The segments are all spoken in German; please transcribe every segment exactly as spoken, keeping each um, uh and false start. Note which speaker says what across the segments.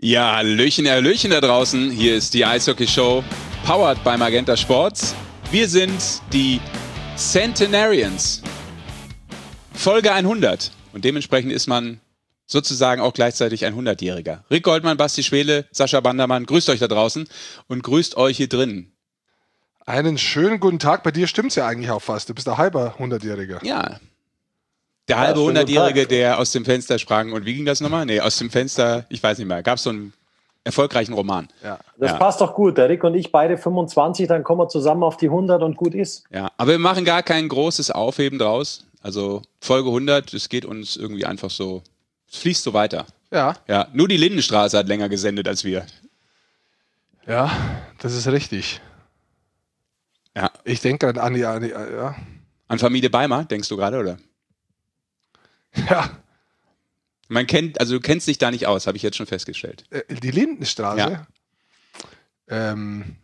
Speaker 1: Ja, Hallöchen, Hallöchen da draußen. Hier ist die Eishockey-Show, powered by Magenta Sports. Wir sind die Centenarians. Folge hundert. Und dementsprechend ist man sozusagen auch gleichzeitig ein hundertjähriger. Rick Goldmann, Basti Schwele, Sascha Bandermann, grüßt euch da draußen und grüßt euch hier drinnen.
Speaker 2: Einen schönen guten Tag. Bei dir stimmt's ja eigentlich auch fast. Du bist ein halber hundertjähriger.
Speaker 1: Ja. Der halbe
Speaker 3: ja,
Speaker 1: hundertjährige, der aus dem Fenster sprang. Und wie ging das nochmal? Nee, aus dem Fenster, ich weiß nicht mehr. Gab es so einen erfolgreichen Roman.
Speaker 2: Ja.
Speaker 3: Das
Speaker 1: ja.
Speaker 3: passt doch gut. Der Rick und ich beide fünfundzwanzig, dann kommen wir zusammen auf die hundert und gut ist.
Speaker 1: Ja, aber wir machen gar kein großes Aufheben draus. Also Folge hundert, es geht uns irgendwie einfach so, es fließt so weiter.
Speaker 2: Ja.
Speaker 1: Ja, nur die Lindenstraße hat länger gesendet als wir.
Speaker 2: Ja, das ist richtig.
Speaker 1: Ja.
Speaker 2: Ich denke an, an die, an die, ja.
Speaker 1: An Familie Beimer, denkst du gerade, oder?
Speaker 2: Ja.
Speaker 1: Man kennt, also du kennst dich da nicht aus, habe ich jetzt schon festgestellt.
Speaker 2: Äh, Die Lindenstraße?
Speaker 1: Ja.
Speaker 2: Ähm,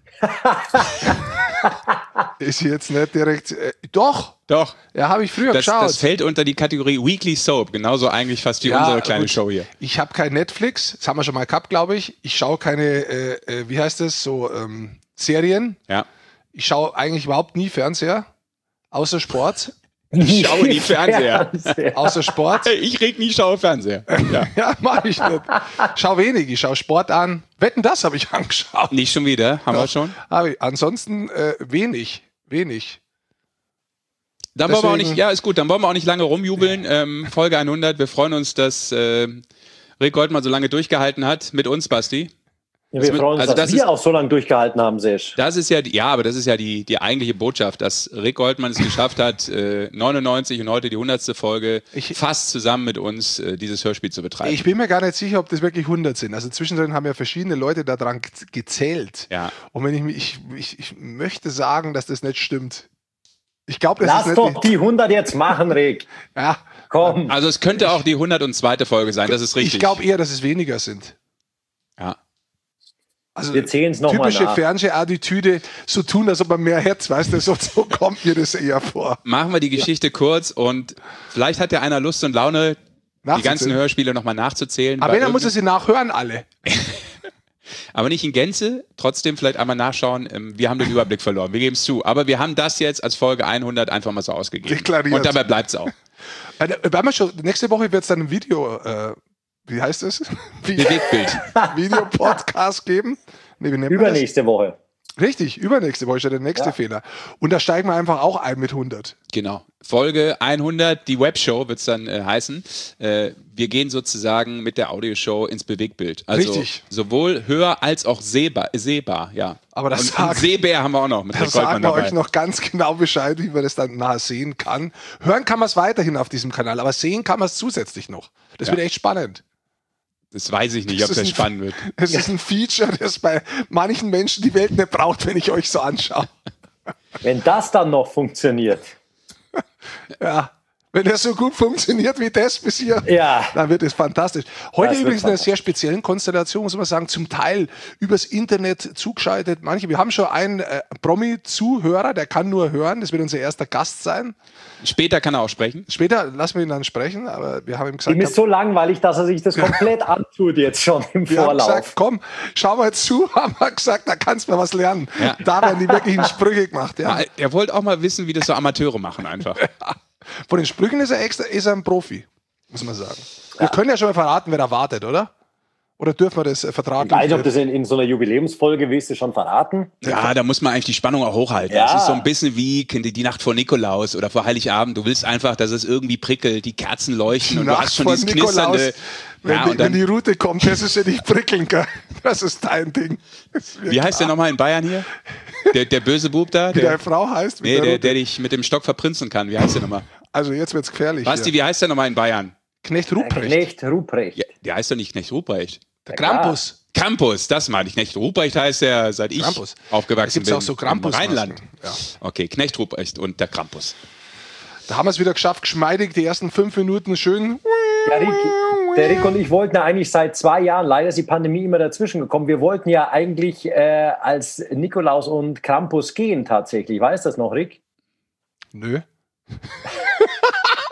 Speaker 2: ist jetzt nicht direkt. Äh, doch!
Speaker 1: Doch.
Speaker 2: Ja, habe ich früher
Speaker 1: Das,
Speaker 2: geschaut.
Speaker 1: das fällt unter die Kategorie Weekly Soap, genauso eigentlich fast wie
Speaker 2: Ja,
Speaker 1: unsere kleine
Speaker 2: gut.
Speaker 1: Show hier.
Speaker 2: Ich habe kein Netflix, das haben wir schon mal gehabt, glaube ich. Ich schaue keine, äh, äh, wie heißt das, so ähm, Serien.
Speaker 1: Ja.
Speaker 2: Ich schaue eigentlich überhaupt nie Fernseher, außer Sport.
Speaker 1: Ich schaue nie Fernseher.
Speaker 2: Außer Sport.
Speaker 1: Ich reg nie, schaue Fernseher. Ja.
Speaker 2: Ja, mache ich nicht. Schau wenig, ich schaue Sport an. Wetten, das habe ich angeschaut.
Speaker 1: Nicht schon wieder, haben wir schon.
Speaker 2: Hab ich. Ansonsten äh, wenig, wenig.
Speaker 1: Dann wollen wir auch
Speaker 2: Deswegen-
Speaker 1: nicht, ja, ist gut, dann wollen wir auch nicht lange rumjubeln. Ähm, Folge hundert, wir freuen uns, dass äh, Rick Goldmann so lange durchgehalten hat mit uns, Basti.
Speaker 3: Ja, wir
Speaker 1: Das-
Speaker 3: freuen uns,
Speaker 1: also
Speaker 3: dass
Speaker 1: das
Speaker 3: wir
Speaker 1: ist-
Speaker 3: auch so lange durchgehalten haben, Sesh.
Speaker 1: Das ist ja, die- ja, aber das ist ja die, die eigentliche Botschaft, dass Rick Goldmann es geschafft hat, äh, neunundneunzig und heute die hundertste Folge
Speaker 2: Ich-
Speaker 1: fast zusammen mit uns äh, dieses Hörspiel zu betreiben.
Speaker 2: Ich bin mir gar nicht sicher, ob das wirklich hundert sind. Also zwischendrin haben ja verschiedene Leute daran ge- gezählt.
Speaker 1: Ja.
Speaker 2: Und wenn ich, mich- ich, ich, ich möchte sagen, dass das nicht stimmt. Ich glaube, das
Speaker 3: Lass
Speaker 2: ist nicht
Speaker 3: doch die hundert jetzt machen, Rick.
Speaker 2: Ja,
Speaker 3: Komm.
Speaker 1: Also es könnte auch die hundertzweite Folge sein, das ist richtig.
Speaker 2: ich glaube eher, dass es weniger sind.
Speaker 1: ja.
Speaker 2: Also
Speaker 3: Wir zählen's noch mal
Speaker 2: typische
Speaker 3: nach.
Speaker 2: Fernsehattitüde, so tun, als ob man mehr Herz weiß, so, so kommt mir das eher vor.
Speaker 1: Machen wir die Geschichte kurz und vielleicht hat ja einer Lust und Laune, die ganzen
Speaker 2: Nachzuzählen.
Speaker 1: Hörspiele nochmal nachzuzählen.
Speaker 2: Aber
Speaker 1: bei
Speaker 2: wenn, dann muss er
Speaker 1: irgendeinem-
Speaker 2: sie nachhören, alle.
Speaker 1: Aber nicht in Gänze, trotzdem vielleicht einmal nachschauen. ähm, Wir haben den Überblick verloren, wir geben es zu. Aber wir haben das jetzt als Folge hundert einfach mal so ausgegeben.
Speaker 2: Deklariert.
Speaker 1: Und dabei bleibt es auch.
Speaker 2: Äh, Wenn wir schon, nächste Woche wird es dann ein Video, äh, wie heißt das? Wie-
Speaker 1: Bewegtbild.
Speaker 2: Video-Podcast geben. Nee, wie nennt man
Speaker 3: Übernächste Woche.
Speaker 2: das? Richtig, übernächste Woche ist ja der nächste
Speaker 3: Ja.
Speaker 2: Fehler. Und da steigen wir einfach auch ein mit hundert.
Speaker 1: Genau. Folge hundert, die Webshow wird es dann äh, heißen. Äh, wir gehen sozusagen mit der Audioshow ins Bewegtbild. Also
Speaker 2: Richtig.
Speaker 1: sowohl hör- als auch sehbar. sehbar ja.
Speaker 2: Aber das
Speaker 1: und,
Speaker 2: sagt-
Speaker 1: und Sehbär haben wir auch noch mit
Speaker 2: Da
Speaker 1: Rick Goldmann
Speaker 2: sagen wir
Speaker 1: dabei.
Speaker 2: euch noch ganz genau Bescheid, wie man das dann nachher sehen kann. Hören kann man es weiterhin auf diesem Kanal, aber sehen kann man es zusätzlich noch. Das
Speaker 1: Ja.
Speaker 2: wird echt spannend.
Speaker 1: Das weiß ich nicht,
Speaker 2: Das
Speaker 1: ob
Speaker 2: ist
Speaker 1: das
Speaker 2: ein-
Speaker 1: spannend wird.
Speaker 2: Es ist ein Feature, das bei manchen Menschen die Welt nicht braucht, wenn ich euch so anschaue.
Speaker 3: Wenn das dann noch funktioniert.
Speaker 2: Ja. Wenn das so gut funktioniert wie das bis hier,
Speaker 3: Ja.
Speaker 2: dann wird es fantastisch. Heute
Speaker 3: Das wird
Speaker 2: übrigens in einer
Speaker 3: fantastisch.
Speaker 2: sehr speziellen Konstellation, muss man sagen, zum Teil übers Internet zugeschaltet. Manche, wir haben schon einen äh, Promi-Zuhörer, der kann nur hören, das wird unser erster Gast sein.
Speaker 1: Später kann er auch sprechen.
Speaker 2: Später lassen wir ihn dann sprechen, aber wir haben ihm gesagt,
Speaker 3: Ihm ist so langweilig, dass er sich das komplett antut jetzt schon im
Speaker 2: wir haben
Speaker 3: Vorlauf.
Speaker 2: gesagt, komm, schau mal zu, haben wir gesagt, da kannst du mal was lernen.
Speaker 1: Ja.
Speaker 2: Da werden die wirklichen Sprüche gemacht. Ja.
Speaker 1: Mal- Er wollte auch mal wissen, wie das so Amateure machen einfach.
Speaker 2: Von den Sprüchen ist er extra, ist er ein Profi, muss man sagen. Wir können ja schon mal verraten, wer da wartet, oder? Oder dürfen wir das äh,
Speaker 3: Ich
Speaker 2: vertraglich?
Speaker 3: weiß nicht, ob das in, in so einer Jubiläumsfolge, willst du schon verraten?
Speaker 1: Ja, da muss man eigentlich die Spannung auch hochhalten.
Speaker 3: Ja.
Speaker 1: Das ist so ein bisschen wie die die Nacht vor Nikolaus oder vor Heiligabend. Du willst einfach, dass es irgendwie prickelt, die Kerzen leuchten und du hast schon
Speaker 2: vor
Speaker 1: dieses
Speaker 2: Nikolaus,
Speaker 1: knisternde.
Speaker 2: wenn,
Speaker 1: Ja,
Speaker 2: die,
Speaker 1: und dann,
Speaker 2: wenn die Route kommt, das ist ja nicht prickeln kann. Das ist dein Ding. Das wird
Speaker 1: wie heißt der
Speaker 2: klar.
Speaker 1: nochmal in Bayern hier? Der, der böse Bub da?
Speaker 2: Wie
Speaker 1: Der,
Speaker 2: deine Frau heißt? mit
Speaker 1: nee,
Speaker 2: der
Speaker 1: der,
Speaker 2: Route.
Speaker 1: der dich mit dem Stock verprinzen kann. Wie heißt der nochmal?
Speaker 2: Also jetzt wird's gefährlich.
Speaker 1: Basti,
Speaker 2: hier.
Speaker 1: wie heißt der nochmal in Bayern?
Speaker 2: Knecht Ruprecht.
Speaker 3: Knecht Ruprecht.
Speaker 1: Ja, der heißt doch nicht Knecht Ruprecht.
Speaker 2: Der Krampus.
Speaker 1: Krampus, das meine ich. Knecht Ruprecht heißt der, seit ich
Speaker 2: Krampus.
Speaker 1: aufgewachsen
Speaker 2: Da gibt's
Speaker 1: bin.
Speaker 2: auch so Krampus-
Speaker 1: im Rheinland.
Speaker 2: Ja.
Speaker 1: Okay, Knecht Ruprecht und der Krampus.
Speaker 2: Da haben wir es wieder geschafft, geschmeidig, die ersten fünf Minuten schön.
Speaker 3: Der Rick, der Rick und ich wollten ja eigentlich seit zwei Jahren, leider ist die Pandemie immer dazwischen gekommen, wir wollten ja eigentlich äh, als Nikolaus und Krampus gehen tatsächlich. Weißt du das noch, Rick?
Speaker 2: Nö.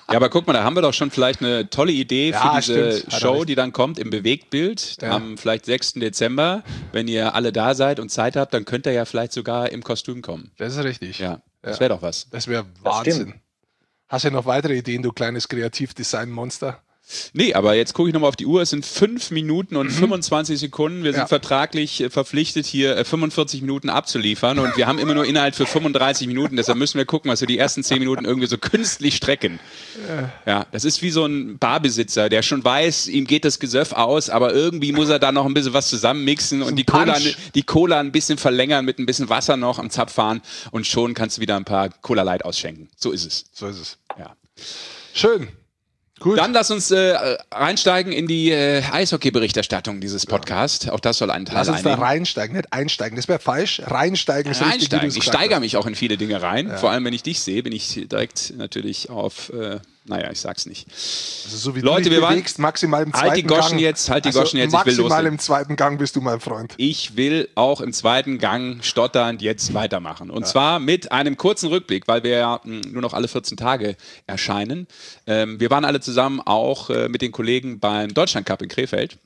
Speaker 1: Ja, aber guck mal, da haben wir doch schon vielleicht eine tolle Idee
Speaker 2: Ja,
Speaker 1: für diese
Speaker 2: stimmt. Hat er
Speaker 1: Show,
Speaker 2: recht.
Speaker 1: die dann kommt im Bewegtbild
Speaker 2: Ja.
Speaker 1: am vielleicht sechsten Dezember. Wenn ihr alle da seid und Zeit habt, dann könnt ihr ja vielleicht sogar im Kostüm kommen.
Speaker 2: Das ist richtig.
Speaker 1: Ja, das
Speaker 2: Ja.
Speaker 1: wäre doch was.
Speaker 2: Das wäre
Speaker 3: Das
Speaker 2: Wahnsinn.
Speaker 3: stimmt.
Speaker 2: Hast du noch weitere Ideen, du kleines Kreativdesign-Monster?
Speaker 1: Nee, aber jetzt gucke ich nochmal auf die Uhr. Es sind fünf Minuten und fünfundzwanzig Sekunden. Wir sind
Speaker 2: Ja.
Speaker 1: vertraglich äh, verpflichtet, hier äh, fünfundvierzig Minuten abzuliefern. Und wir haben immer nur Inhalt für fünfunddreißig Minuten. Deshalb müssen wir gucken, dass wir die ersten zehn Minuten irgendwie so künstlich strecken. Ja, das ist wie so ein Barbesitzer, der schon weiß, ihm geht das Gesöff aus, aber irgendwie muss er da noch ein bisschen was zusammenmixen und
Speaker 2: ein
Speaker 1: die Cola,
Speaker 2: Punch.
Speaker 1: die Cola ein bisschen verlängern mit ein bisschen Wasser noch am Zapf fahren. Und schon kannst du wieder ein paar Cola Light ausschenken. So ist es.
Speaker 2: So ist es.
Speaker 1: Ja.
Speaker 2: Schön. Gut.
Speaker 1: Dann lass uns äh, reinsteigen in die äh, Eishockey-Berichterstattung dieses Podcasts. Auch das soll einen Teil
Speaker 2: Lass uns da
Speaker 1: einnehmen.
Speaker 2: reinsteigen, nicht einsteigen. Das wäre falsch. Reinsteigen ist richtig, wie
Speaker 1: Reinsteigen.
Speaker 2: du's
Speaker 1: Ich
Speaker 2: gesagt
Speaker 1: steigere
Speaker 2: hast.
Speaker 1: mich auch in viele Dinge rein. Vor allem, wenn ich dich sehe, bin ich direkt natürlich auf, äh, naja, ich sag's nicht.
Speaker 2: Also so wie
Speaker 1: Leute,
Speaker 2: du dich
Speaker 1: wir waren-
Speaker 2: bewegst, maximal im zweiten
Speaker 1: Halt die Goschen
Speaker 2: Gang.
Speaker 1: jetzt, halt die
Speaker 2: also
Speaker 1: Goschen jetzt, ich will
Speaker 2: maximal
Speaker 1: loslegen.
Speaker 2: im zweiten Gang bist du mein Freund.
Speaker 1: Ich will auch im zweiten Gang stotternd jetzt weitermachen. Und zwar mit einem kurzen Rückblick, weil wir ja mh, nur noch alle vierzehn Tage erscheinen. Ähm, wir waren alle zusammen auch äh, mit den Kollegen beim Deutschland Cup in Krefeld.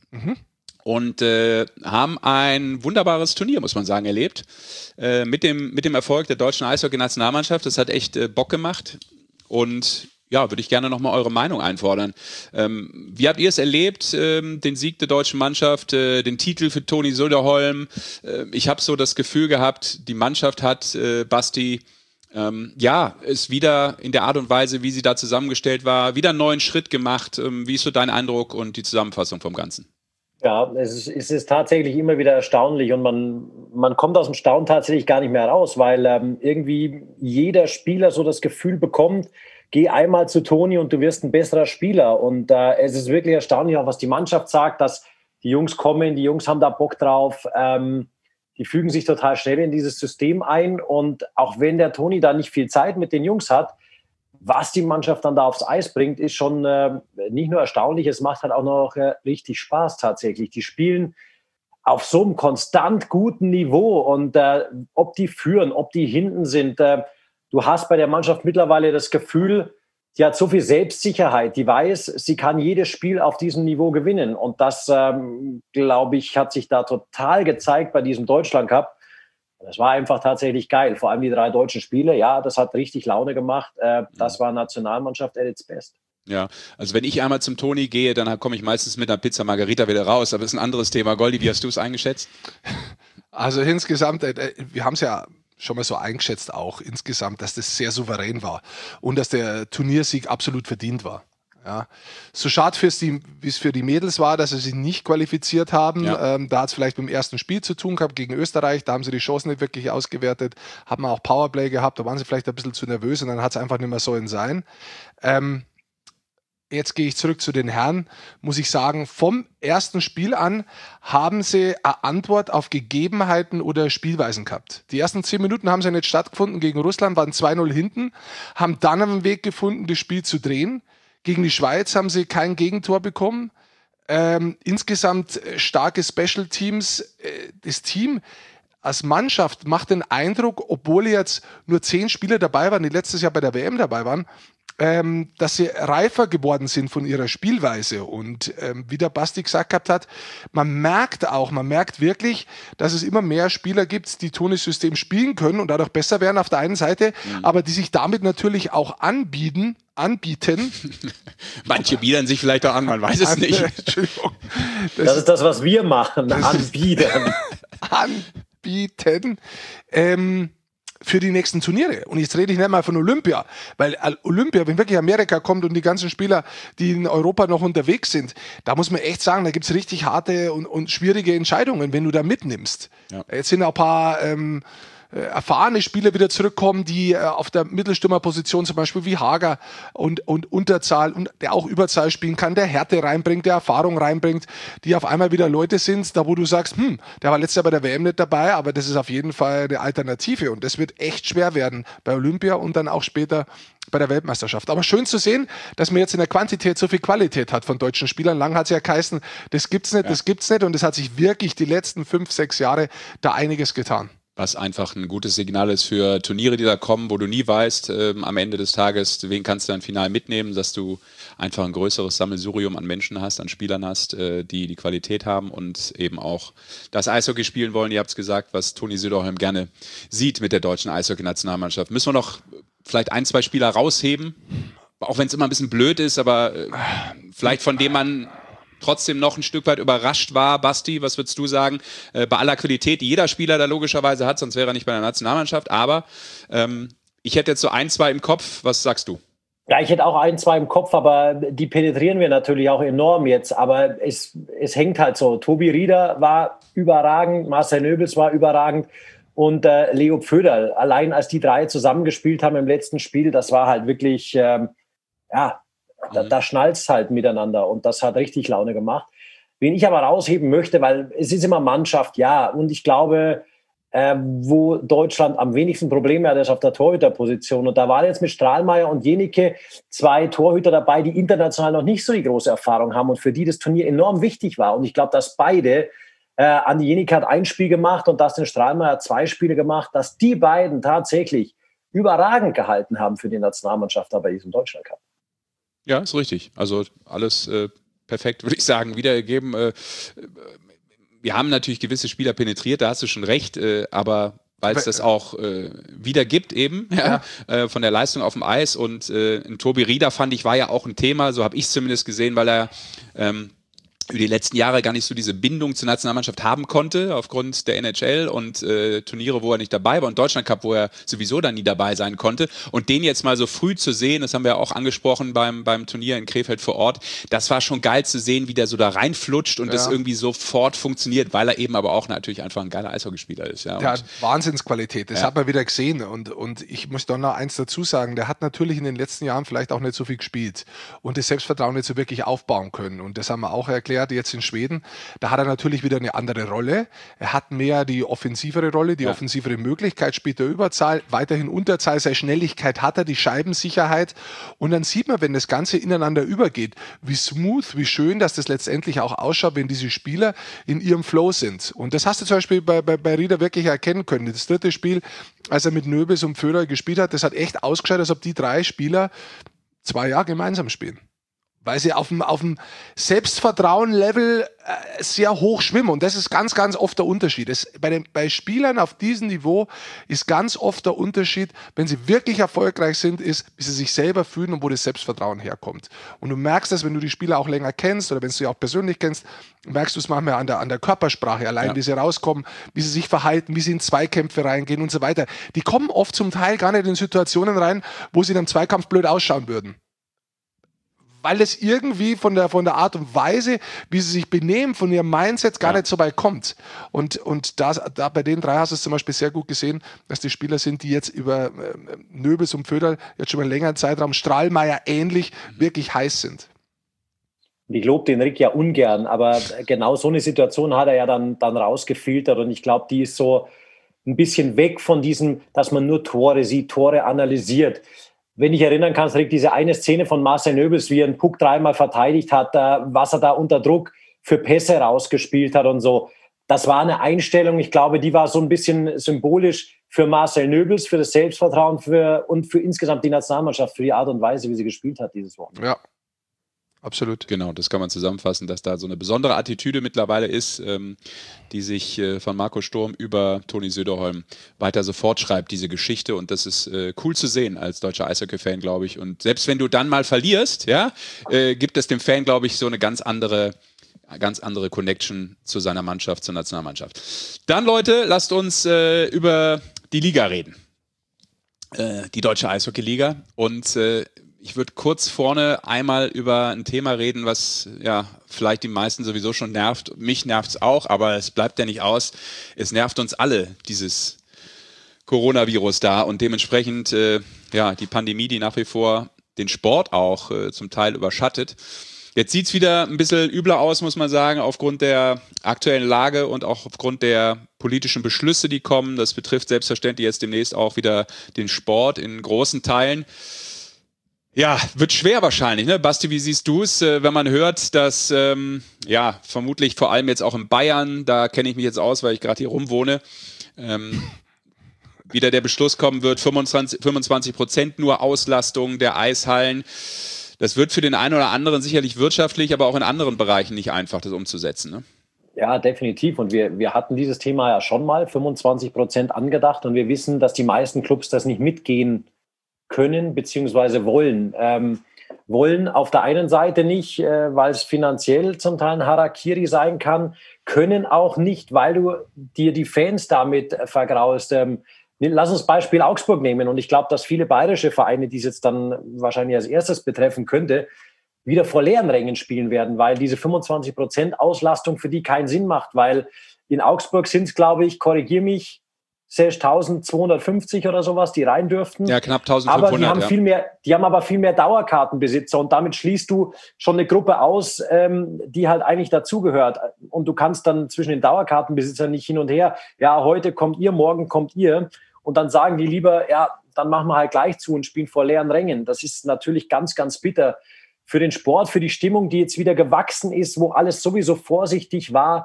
Speaker 1: Und äh, haben ein wunderbares Turnier, muss man sagen, erlebt. Äh, mit, dem, mit dem Erfolg der deutschen Eishockey-Nationalmannschaft. Das hat echt äh, Bock gemacht. Und ja, würde ich gerne nochmal eure Meinung einfordern. Ähm, wie habt ihr es erlebt, ähm, den Sieg der deutschen Mannschaft, äh, den Titel für Toni Söderholm? Äh, ich habe so das Gefühl gehabt, die Mannschaft hat, äh, Basti, ähm, ja, ist wieder in der Art und Weise, wie sie da zusammengestellt war, wieder einen neuen Schritt gemacht. Ähm, wie ist so dein Eindruck und die Zusammenfassung vom Ganzen?
Speaker 3: Ja, es ist, es ist tatsächlich immer wieder erstaunlich und man, man kommt aus dem Staunen tatsächlich gar nicht mehr raus, weil ähm, irgendwie jeder Spieler so das Gefühl bekommt, geh einmal zu Toni und du wirst ein besserer Spieler. Und äh, es ist wirklich erstaunlich, auch was die Mannschaft sagt, dass die Jungs kommen, die Jungs haben da Bock drauf, ähm, die fügen sich total schnell in dieses System ein. Und auch wenn der Toni da nicht viel Zeit mit den Jungs hat, was die Mannschaft dann da aufs Eis bringt, ist schon äh, nicht nur erstaunlich, es macht halt auch noch äh, richtig Spaß tatsächlich. Die spielen auf so einem konstant guten Niveau und äh, ob die führen, ob die hinten sind, äh, du hast bei der Mannschaft mittlerweile das Gefühl, die hat so viel Selbstsicherheit, die weiß, sie kann jedes Spiel auf diesem Niveau gewinnen. Und das, ähm, glaube ich, hat sich da total gezeigt bei diesem Deutschland Cup. Das war einfach tatsächlich geil. Vor allem die drei deutschen Spiele, ja, das hat richtig Laune gemacht. Äh, das war Nationalmannschaft at its best.
Speaker 1: Ja, also wenn ich einmal zum Toni gehe, dann komme ich meistens mit einer Pizza Margarita wieder raus. Aber das ist ein anderes Thema. Goldi, wie hast du es eingeschätzt?
Speaker 2: Also insgesamt, äh, wir haben es ja schon mal so eingeschätzt auch insgesamt, dass das sehr souverän war und dass der Turniersieg absolut verdient war. Ja. So schade fürs die, wie es für die Mädels war, dass sie sich nicht qualifiziert haben.
Speaker 1: Ja.
Speaker 2: Ähm, da hat es vielleicht beim ersten Spiel zu tun gehabt gegen Österreich. Da haben sie die Chancen nicht wirklich ausgewertet. Haben auch Powerplay gehabt. Da waren sie vielleicht ein bisschen zu nervös und dann hat es einfach nicht mehr sollen sein. Ähm, Jetzt gehe ich zurück zu den Herren, muss ich sagen, vom ersten Spiel an haben sie eine Antwort auf Gegebenheiten oder Spielweisen gehabt. Die ersten zehn Minuten haben sie nicht stattgefunden gegen Russland, waren zwei null hinten, haben dann einen Weg gefunden, das Spiel zu drehen. Gegen die Schweiz haben sie kein Gegentor bekommen. Ähm, insgesamt starke Special Teams. Äh, das Team als Mannschaft macht den Eindruck, obwohl jetzt nur zehn Spieler dabei waren, die letztes Jahr bei der W M dabei waren, Ähm, dass sie reifer geworden sind von ihrer Spielweise. Und ähm, wie der Basti gesagt gehabt hat, man merkt auch, man merkt wirklich, dass es immer mehr Spieler gibt, die Tonis System spielen können und dadurch besser werden auf der einen Seite, mhm. aber die sich damit natürlich auch anbieten, anbieten.
Speaker 1: Manche bieten sich vielleicht auch an, man weiß es nicht.
Speaker 2: Entschuldigung.
Speaker 3: Das, das ist das, was wir machen, anbieten.
Speaker 2: anbieten. Ähm, für die nächsten Turniere. Und jetzt rede ich nicht mal von Olympia, weil Olympia, wenn wirklich Amerika kommt und die ganzen Spieler, die in Europa noch unterwegs sind, da muss man echt sagen, da gibt es richtig harte und, und schwierige Entscheidungen, wenn du da mitnimmst. Ja. Jetzt sind auch ein paar ähm, erfahrene Spieler wieder zurückkommen, die äh, auf der Mittelstürmerposition zum Beispiel wie Hager und, und Unterzahl, und der auch Überzahl spielen kann, der Härte reinbringt, der Erfahrung reinbringt, die auf einmal wieder Leute sind, da wo du sagst, hm, der war letztes Jahr bei der W M nicht dabei, aber das ist auf jeden Fall eine Alternative und das wird echt schwer werden bei Olympia und dann auch später bei der Weltmeisterschaft. Aber schön zu sehen, dass man jetzt in der Quantität so viel Qualität hat von deutschen Spielern. Lang hat es ja geheißen, das gibt's nicht, ja. das gibt's nicht und es hat sich wirklich die letzten fünf, sechs Jahre da einiges getan.
Speaker 1: Was einfach ein gutes Signal ist für Turniere, die da kommen, wo du nie weißt, äh, am Ende des Tages, wen kannst du dann final mitnehmen, dass du einfach ein größeres Sammelsurium an Menschen hast, an Spielern hast, äh, die die Qualität haben und eben auch das Eishockey spielen wollen. Ihr habt es gesagt, was Toni Söderholm gerne sieht mit der deutschen Eishockey-Nationalmannschaft. Müssen wir noch vielleicht ein, zwei Spieler rausheben, auch wenn es immer ein bisschen blöd ist, aber äh, vielleicht von dem man trotzdem noch ein Stück weit überrascht war. Basti, was würdest du sagen? Äh, bei aller Qualität, die jeder Spieler da logischerweise hat, sonst wäre er nicht bei der Nationalmannschaft. Aber ähm, ich hätte jetzt so ein, zwei im Kopf. Was sagst du?
Speaker 3: Ja, ich hätte auch ein, zwei im Kopf, aber die penetrieren wir natürlich auch enorm jetzt. Aber es, es hängt halt so. Tobi Rieder war überragend, Marcel Nöbels war überragend und äh, Leo Pföderl. Allein als die drei zusammengespielt haben im letzten Spiel, das war halt wirklich, ähm, ja, Da, da schnallt es halt miteinander und das hat richtig Laune gemacht. Wen ich aber rausheben möchte, weil es ist immer Mannschaft, ja, und ich glaube, äh, wo Deutschland am wenigsten Probleme hat, ist auf der Torhüterposition. Und da waren jetzt mit Strahlmeier und Jenicke zwei Torhüter dabei, die international noch nicht so die große Erfahrung haben und für die das Turnier enorm wichtig war. Und ich glaube, dass beide, äh, Andi Jenicke hat ein Spiel gemacht und Dustin Strahlmeier hat zwei Spiele gemacht, dass die beiden tatsächlich überragend gehalten haben für die Nationalmannschaft bei diesem Deutschland-Cup.
Speaker 1: Ja, ist richtig. Also alles äh, perfekt, würde ich sagen, wiedergegeben. Äh, wir haben natürlich gewisse Spieler penetriert, da hast du schon recht, äh, aber weil es das auch äh, wieder gibt eben, ja, ja. Äh, von der Leistung auf dem Eis. Und äh, ein Tobi Rieder, fand ich, war ja auch ein Thema, so habe ich es zumindest gesehen, weil er ähm, über die letzten Jahre gar nicht so diese Bindung zur Nationalmannschaft haben konnte, aufgrund der N H L und äh, Turniere, wo er nicht dabei war, und Deutschland Cup, wo er sowieso dann nie dabei sein konnte. Und den jetzt mal so früh zu sehen, das haben wir auch angesprochen beim, beim Turnier in Krefeld vor Ort, das war schon geil zu sehen, wie der so da reinflutscht und ja. das irgendwie sofort funktioniert, weil er eben aber auch natürlich einfach ein geiler Eishockeyspieler ist. Ja,
Speaker 2: ja, Wahnsinnsqualität, das ja. hat man wieder gesehen. Und, und ich muss doch noch eins dazu sagen, der hat natürlich in den letzten Jahren vielleicht auch nicht so viel gespielt und das Selbstvertrauen nicht so wirklich aufbauen können. Und das haben wir auch erklärt, jetzt in Schweden, da hat er natürlich wieder eine andere Rolle. Er hat mehr die offensivere Rolle, die ja. offensivere Möglichkeit, spielt er Überzahl, weiterhin Unterzahl, seine Schnelligkeit hat er, die Scheibensicherheit. Und dann sieht man, wenn das Ganze ineinander übergeht, wie smooth, wie schön, dass das letztendlich auch ausschaut, wenn diese Spieler in ihrem Flow sind. Und das hast du zum Beispiel bei, bei, bei Rieder wirklich erkennen können. Das dritte Spiel, als er mit Nöbels und Pföderl gespielt hat, das hat echt ausgeschaut, als ob die drei Spieler zwei Jahre gemeinsam spielen. Weil sie auf dem, auf dem Selbstvertrauen-Level äh, sehr hoch schwimmen. Und das ist ganz, ganz oft der Unterschied. Es, bei, den, bei Spielern auf diesem Niveau ist ganz oft der Unterschied, wenn sie wirklich erfolgreich sind, ist, wie sie sich selber fühlen und wo das Selbstvertrauen herkommt. Und du merkst das, wenn du die Spieler auch länger kennst oder wenn du sie auch persönlich kennst, merkst du es manchmal an der, an der Körpersprache, allein ja. wie sie rauskommen, wie sie sich verhalten, wie sie in Zweikämpfe reingehen und so weiter. Die kommen oft zum Teil gar nicht in Situationen rein, wo sie in einem Zweikampf blöd ausschauen würden. Weil es irgendwie von der, von der Art und Weise, wie sie sich benehmen, von ihrem Mindset gar ja. nicht so weit kommt. Und, und da, da bei den drei hast du es zum Beispiel sehr gut gesehen, dass die Spieler sind, die jetzt über äh, Nöbels und Pföderl jetzt schon mal einen längeren Zeitraum, Strahlmeier ähnlich, wirklich heiß sind.
Speaker 3: Ich lobe den Rick ja ungern, aber genau so eine Situation hat er ja dann, dann rausgefiltert und ich glaube, die ist so ein bisschen weg von diesem, dass man nur Tore sieht, Tore analysiert. Wenn ich erinnern kann, Rick, diese eine Szene von Marcel Nöbels, wie er einen Puck dreimal verteidigt hat, was er da unter Druck für Pässe rausgespielt hat und so. Das war eine Einstellung, ich glaube, die war so ein bisschen symbolisch für Marcel Nöbels, für das Selbstvertrauen für, und für insgesamt die Nationalmannschaft, für die Art und Weise, wie sie gespielt hat dieses Wochenende.
Speaker 2: Ja. Absolut.
Speaker 1: Genau, das kann man zusammenfassen, dass da so eine besondere Attitüde mittlerweile ist, ähm, die sich äh, von Marco Sturm über Toni Söderholm weiter so fortschreibt, diese Geschichte. Und das ist äh, cool zu sehen als deutscher Eishockey-Fan, glaube ich. Und selbst wenn du dann mal verlierst, ja, äh, gibt es dem Fan, glaube ich, so eine ganz andere, ganz andere Connection zu seiner Mannschaft, zur Nationalmannschaft. Dann, Leute, lasst uns äh, über die Liga reden. Äh, die deutsche Eishockey-Liga. Und äh, ich würde kurz vorne einmal über ein Thema reden, was ja vielleicht die meisten sowieso schon nervt. Mich nervt es auch, aber es bleibt ja nicht aus. Es nervt uns alle, dieses Coronavirus da. Und dementsprechend äh, ja die Pandemie, die nach wie vor den Sport auch äh, zum Teil überschattet. Jetzt sieht es wieder ein bisschen übler aus, muss man sagen, aufgrund der aktuellen Lage und auch aufgrund der politischen Beschlüsse, die kommen. Das betrifft selbstverständlich jetzt demnächst auch wieder den Sport in großen Teilen. Ja, wird schwer wahrscheinlich, ne? Basti, wie siehst du es, äh, wenn man hört, dass, ähm, ja, vermutlich vor allem jetzt auch in Bayern, da kenne ich mich jetzt aus, weil ich gerade hier rumwohne, ähm, wieder der Beschluss kommen wird, fünfundzwanzig Prozent nur Auslastung der Eishallen. Das wird für den einen oder anderen sicherlich wirtschaftlich, aber auch in anderen Bereichen nicht einfach, das umzusetzen, ne?
Speaker 3: Ja, definitiv. Und wir, wir hatten dieses Thema ja schon mal, fünfundzwanzig Prozent angedacht. Und wir wissen, dass die meisten Clubs das nicht mitgehen können bzw. wollen. Ähm, wollen auf der einen Seite nicht, äh, weil es finanziell zum Teil ein Harakiri sein kann, können auch nicht, weil du dir die Fans damit äh, vergraust. Ähm, lass uns Beispiel Augsburg nehmen. Und ich glaube, dass viele bayerische Vereine, die es jetzt dann wahrscheinlich als erstes betreffen könnte, wieder vor leeren Rängen spielen werden, weil diese fünfundzwanzig Prozent Auslastung für die keinen Sinn macht, weil in Augsburg sind es, glaube ich, korrigier mich, eintausendzweihundertfünfzig oder sowas, die rein dürften.
Speaker 1: Ja, knapp eintausendfünfhundert.
Speaker 3: Aber die haben,
Speaker 1: ja.
Speaker 3: viel mehr, die haben aber viel mehr Dauerkartenbesitzer und damit schließt du schon eine Gruppe aus, ähm, die halt eigentlich dazugehört. Und du kannst dann zwischen den Dauerkartenbesitzern nicht hin und her, ja, heute kommt ihr, morgen kommt ihr. Und dann sagen die lieber, ja, dann machen wir halt gleich zu und spielen vor leeren Rängen. Das ist natürlich ganz, ganz bitter für den Sport, für die Stimmung, die jetzt wieder gewachsen ist, wo alles sowieso vorsichtig war.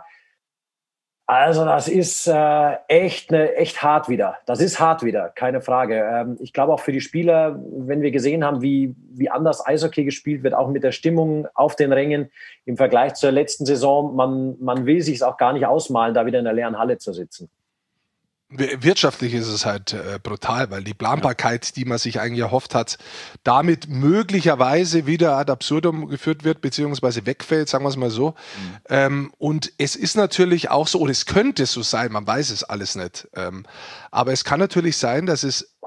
Speaker 3: Also das ist äh, echt, ne, echt hart wieder. Das ist hart wieder, keine Frage. Ähm, ich glaube auch für die Spieler, wenn wir gesehen haben, wie, wie anders Eishockey gespielt wird, auch mit der Stimmung auf den Rängen im Vergleich zur letzten Saison, man, man will sich es auch gar nicht ausmalen, da wieder in der leeren Halle zu sitzen.
Speaker 2: Wirtschaftlich ist es halt äh, brutal, weil die Planbarkeit, die man sich eigentlich erhofft hat, damit möglicherweise wieder ad absurdum geführt wird, beziehungsweise wegfällt, sagen wir es mal so. Mhm. Ähm, und es ist natürlich auch so, oder es könnte so sein, man weiß es alles nicht. Ähm, aber es kann natürlich sein, dass es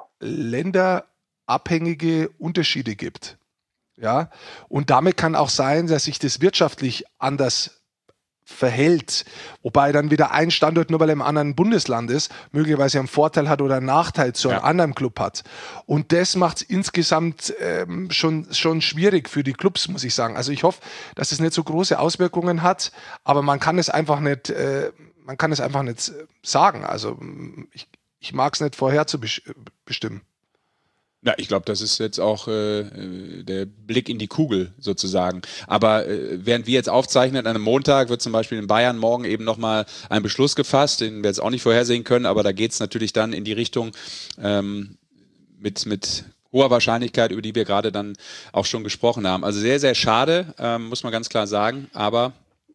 Speaker 2: länderabhängige Unterschiede gibt. Ja, und damit kann auch sein, dass sich das wirtschaftlich anders verhält, wobei dann wieder ein Standort, nur weil er im anderen Bundesland ist, möglicherweise einen Vorteil hat oder einen Nachteil zu einem ja. anderen Club hat. Und das macht es insgesamt ähm, schon, schon schwierig für die Clubs, muss ich sagen. Also ich hoffe, dass es nicht so große Auswirkungen hat, aber man kann es einfach nicht, äh, man kann es einfach nicht sagen. Also ich, ich mag es nicht vorher zu bestimmen.
Speaker 1: Ja, ich glaube, das ist jetzt auch äh, der Blick in die Kugel sozusagen. Aber äh, während wir jetzt aufzeichnen, an einem Montag wird zum Beispiel in Bayern morgen eben nochmal ein Beschluss gefasst, den wir jetzt auch nicht vorhersehen können, aber da geht es natürlich dann in die Richtung ähm, mit, mit hoher Wahrscheinlichkeit, über die wir gerade dann auch schon gesprochen haben. Also sehr, sehr schade, ähm, muss man ganz klar sagen, aber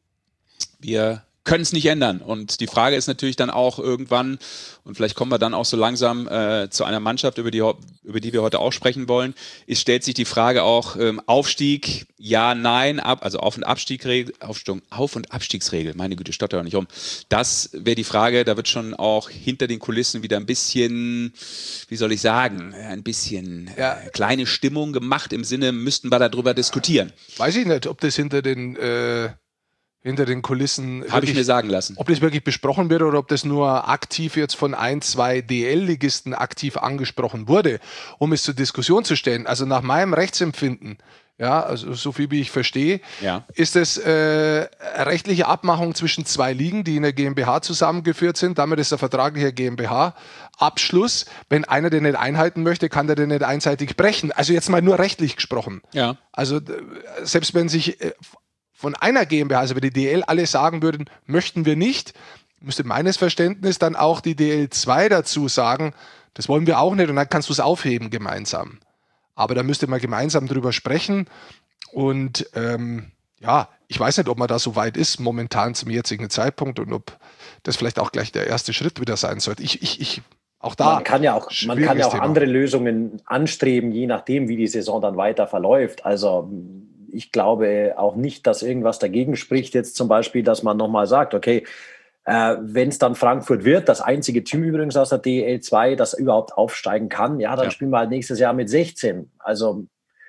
Speaker 1: wir können es nicht ändern. Und die Frage ist natürlich dann auch irgendwann, und vielleicht kommen wir dann auch so langsam äh, zu einer Mannschaft, über die, über die wir heute auch sprechen wollen, ist, stellt sich die Frage auch, ähm, Aufstieg, ja, nein, ab, also Auf- und Abstiegsregel, Auf- und Abstiegsregel, meine Güte, stotter doch nicht um. Das wäre die Frage, da wird schon auch hinter den Kulissen wieder ein bisschen, wie soll ich sagen, ein bisschen ja. äh, kleine Stimmung gemacht, im Sinne, müssten wir darüber diskutieren.
Speaker 2: Weiß ich nicht, ob das hinter den äh hinter den Kulissen...
Speaker 1: Habe ich mir sagen lassen.
Speaker 2: Ob das wirklich besprochen wird oder ob das nur aktiv jetzt von ein, zwei D L-Ligisten aktiv angesprochen wurde, um es zur Diskussion zu stellen. Also nach meinem Rechtsempfinden, ja, also so viel wie ich verstehe, ja. ist es äh, rechtliche Abmachung zwischen zwei Ligen, die in der GmbH zusammengeführt sind. Damit ist der vertragliche GmbH-Abschluss. Wenn einer den nicht einhalten möchte, kann der den nicht einseitig brechen. Also jetzt mal nur rechtlich gesprochen.
Speaker 1: Ja.
Speaker 2: Also selbst wenn sich... Äh, von einer GmbH, also wenn die D L alle sagen würden, möchten wir nicht, müsste meines Verständnisses dann auch die D L zwei dazu sagen, das wollen wir auch nicht und dann kannst du es aufheben gemeinsam. Aber da müsste man gemeinsam drüber sprechen und ähm, ja, ich weiß nicht, ob man da so weit ist momentan zum jetzigen Zeitpunkt und ob das vielleicht auch gleich der erste Schritt wieder sein sollte. Ich, ich, ich auch da.
Speaker 3: Man kann ja auch, man kann ja auch andere Lösungen anstreben, je nachdem, wie die Saison dann weiter verläuft. Also ich glaube auch nicht, dass irgendwas dagegen spricht, jetzt zum Beispiel, dass man nochmal sagt, okay, äh, wenn es dann Frankfurt wird, das einzige Team übrigens aus der D L zwei, das überhaupt aufsteigen kann, ja, dann ja. spielen wir halt nächstes Jahr mit sechzehn. Also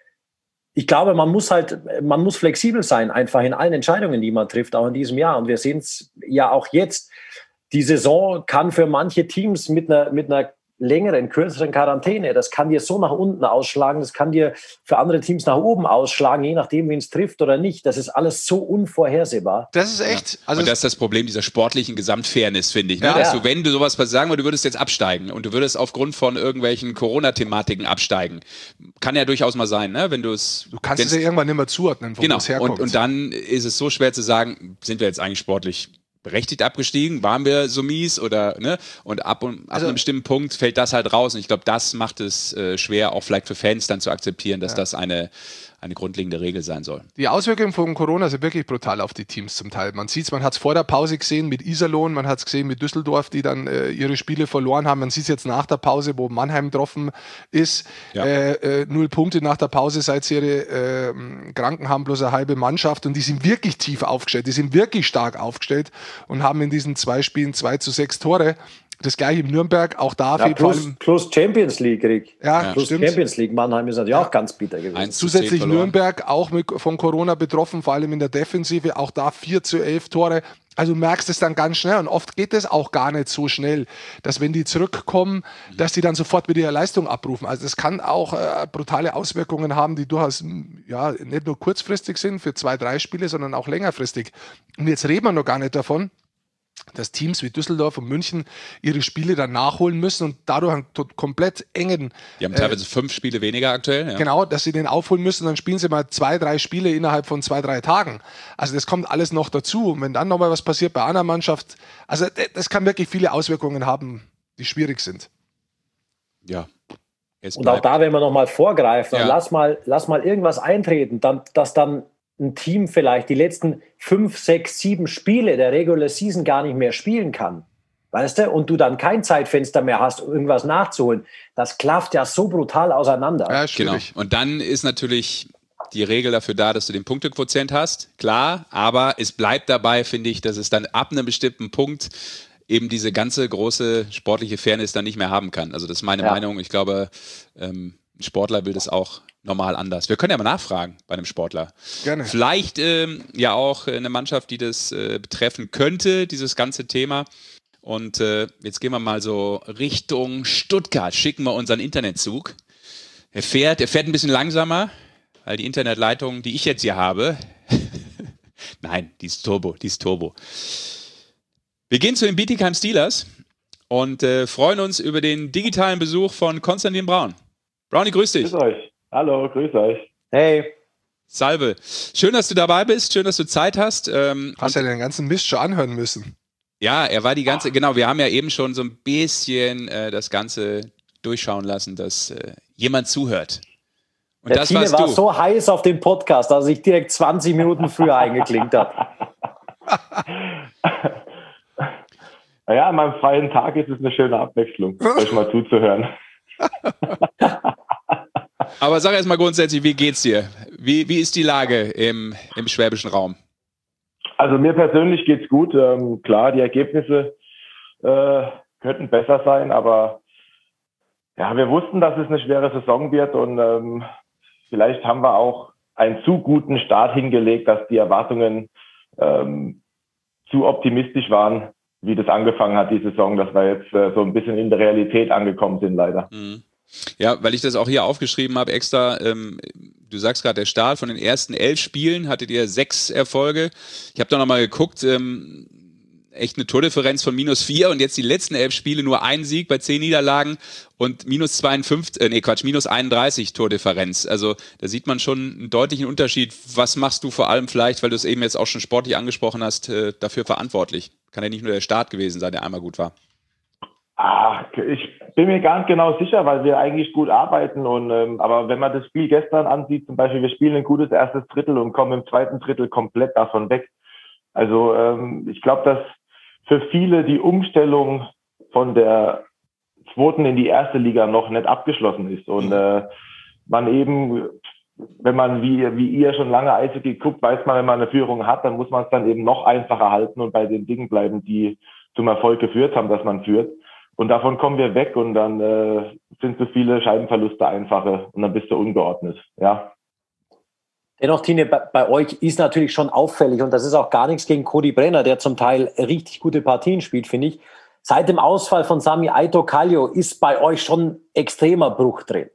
Speaker 3: ich glaube, man muss halt, man muss flexibel sein, einfach in allen Entscheidungen, die man trifft, auch in diesem Jahr. Und wir sehen es ja auch jetzt. Die Saison kann für manche Teams mit einer, mit einer längeren, kürzeren Quarantäne, das kann dir so nach unten ausschlagen, das kann dir für andere Teams nach oben ausschlagen, je nachdem, wen es trifft oder nicht. Das ist alles so unvorhersehbar.
Speaker 2: Das ist echt.
Speaker 1: Ja. Also und das ist das Problem dieser sportlichen Gesamtfairness, finde ich. Ne? Ja, Dass ja. du, wenn du sowas sagen würdest, du würdest jetzt absteigen und du würdest aufgrund von irgendwelchen Corona-Thematiken absteigen. Kann ja durchaus mal sein, ne? Wenn du es.
Speaker 2: Du kannst es ja irgendwann nicht mehr zuordnen, wo
Speaker 1: genau.
Speaker 2: es herkommt.
Speaker 1: Und, und dann ist es so schwer zu sagen, sind wir jetzt eigentlich sportlich berechtigt abgestiegen? Waren wir so mies? Oder, ne? Und ab, und, ab also, einem bestimmten Punkt fällt das halt raus. Und ich glaube, das macht es äh, schwer, auch vielleicht für Fans dann zu akzeptieren, dass ja. das eine, eine grundlegende Regel sein soll.
Speaker 2: Die Auswirkungen von Corona sind wirklich brutal auf die Teams zum Teil. Man sieht es, man hat es vor der Pause gesehen mit Iserlohn, man hat es gesehen mit Düsseldorf, die dann äh, ihre Spiele verloren haben. Man sieht es jetzt nach der Pause, wo Mannheim getroffen ist. Ja. Äh, äh, null Punkte nach der Pause, seit sie ihre äh, Kranken haben, bloß eine halbe Mannschaft. Und die sind wirklich tief aufgestellt, die sind wirklich stark aufgestellt und haben in diesen zwei Spielen zwei zu sechs Tore. Das gleiche in Nürnberg, auch da
Speaker 3: ja, plus, plus Champions League, Rick.
Speaker 2: Ja, ja.
Speaker 3: Plus
Speaker 2: stimmt.
Speaker 3: Champions League. Mannheim ist natürlich ja. auch ganz bitter gewesen.
Speaker 2: Zusätzlich Nürnberg auch mit, von Corona betroffen, vor allem in der Defensive, auch da vier zu elf Tore. Also du merkst es dann ganz schnell und oft geht es auch gar nicht so schnell, dass wenn die zurückkommen, dass die dann sofort wieder ihre Leistung abrufen. Also das kann auch äh, brutale Auswirkungen haben, die durchaus ja, nicht nur kurzfristig sind für zwei, drei Spiele, sondern auch längerfristig. Und jetzt reden wir noch gar nicht davon, dass Teams wie Düsseldorf und München ihre Spiele dann nachholen müssen und dadurch einen komplett engen...
Speaker 1: Die haben teilweise äh, fünf Spiele weniger aktuell. Ja.
Speaker 2: Genau, dass sie den aufholen müssen, dann spielen sie mal zwei, drei Spiele innerhalb von zwei, drei Tagen. Also das kommt alles noch dazu. Und wenn dann nochmal was passiert bei einer Mannschaft, also das kann wirklich viele Auswirkungen haben, die schwierig sind.
Speaker 1: Ja.
Speaker 3: Und auch da, wenn wir nochmal vorgreifen, ja. lass, mal, lass mal irgendwas eintreten, dann, dass dann ein Team vielleicht die letzten fünf, sechs, sieben Spiele der Regular Season gar nicht mehr spielen kann, weißt du, und du dann kein Zeitfenster mehr hast, irgendwas nachzuholen, das klafft ja so brutal auseinander.
Speaker 1: Ja, schwierig. Genau. Und dann ist natürlich die Regel dafür da, dass du den Punktequotient hast, klar, aber es bleibt dabei, finde ich, dass es dann ab einem bestimmten Punkt eben diese ganze große sportliche Fairness dann nicht mehr haben kann. Also das ist meine ja. Meinung. Ich glaube, ähm, ein Sportler will das auch normal anders. Wir können ja mal nachfragen bei einem Sportler.
Speaker 2: Gerne.
Speaker 1: Vielleicht ähm, ja auch eine Mannschaft, die das äh, betreffen könnte, dieses ganze Thema. Und äh, jetzt gehen wir mal so Richtung Stuttgart. Schicken wir unseren Internetzug. Er fährt, er fährt ein bisschen langsamer, weil die Internetleitung, die ich jetzt hier habe, nein, die ist Turbo, die ist Turbo. Wir gehen zu den Bietigheim Steelers und äh, freuen uns über den digitalen Besuch von Konstantin Braun. Brownie, grüß dich.
Speaker 4: Grüß euch. Hallo, grüß euch.
Speaker 3: Hey.
Speaker 1: Salve. Schön, dass du dabei bist. Schön, dass du Zeit hast. Ähm,
Speaker 2: hast ja den ganzen Mist schon anhören müssen.
Speaker 1: Ja, er war die ganze, Ach. genau, wir haben ja eben schon so ein bisschen äh, das Ganze durchschauen lassen, dass äh, jemand zuhört.
Speaker 3: Und der das Tine war du. so heiß auf den Podcast, dass er sich direkt zwanzig Minuten früher eingeklinkt hat.
Speaker 4: Naja, an meinem freien Tag ist es eine schöne Abwechslung, euch mal zuzuhören.
Speaker 1: Aber sag erst mal grundsätzlich, wie geht's dir? Wie, wie ist die Lage im, im schwäbischen Raum?
Speaker 4: Also mir persönlich geht's gut. Ähm, klar, die Ergebnisse äh, könnten besser sein, aber ja, wir wussten, dass es eine schwere Saison wird und ähm, vielleicht haben wir auch einen zu guten Start hingelegt, dass die Erwartungen ähm, zu optimistisch waren, wie das angefangen hat, die Saison, dass wir jetzt äh, so ein bisschen in der Realität angekommen sind, leider.
Speaker 1: Mhm. Ja, weil ich das auch hier aufgeschrieben habe, extra, ähm, du sagst gerade, der Start von den ersten elf Spielen hattet ihr sechs Erfolge. Ich habe da nochmal geguckt, ähm, echt eine Tordifferenz von minus vier und jetzt die letzten elf Spiele nur ein Sieg bei zehn Niederlagen und minus zweiundfünfzig, äh, nee Quatsch, minus einunddreißig Tordifferenz. Also da sieht man schon einen deutlichen Unterschied. Was machst du vor allem vielleicht, weil du es eben jetzt auch schon sportlich angesprochen hast, äh, dafür verantwortlich? Kann ja nicht nur der Start gewesen sein, der einmal gut war.
Speaker 4: Ah, ich bin mir gar nicht genau sicher, weil wir eigentlich gut arbeiten. Und ähm, aber wenn man das Spiel gestern ansieht, zum Beispiel, wir spielen ein gutes erstes Drittel und kommen im zweiten Drittel komplett davon weg. Also ähm, ich glaube, dass für viele die Umstellung von der zweiten in die erste Liga noch nicht abgeschlossen ist. Und äh, man eben, wenn man wie wie ihr schon lange Eishockey guckt, weiß man, wenn man eine Führung hat, dann muss man es dann eben noch einfacher halten und bei den Dingen bleiben, die zum Erfolg geführt haben, dass man führt. Und davon kommen wir weg und dann äh, sind so viele Scheibenverluste einfache und dann bist du ungeordnet, ja.
Speaker 3: Dennoch, Tine, bei, bei euch ist natürlich schon auffällig und das ist auch gar nichts gegen Cody Brenner, der zum Teil richtig gute Partien spielt, finde ich. Seit dem Ausfall von Sami Aito Kallio ist bei euch schon extremer Bruch drin.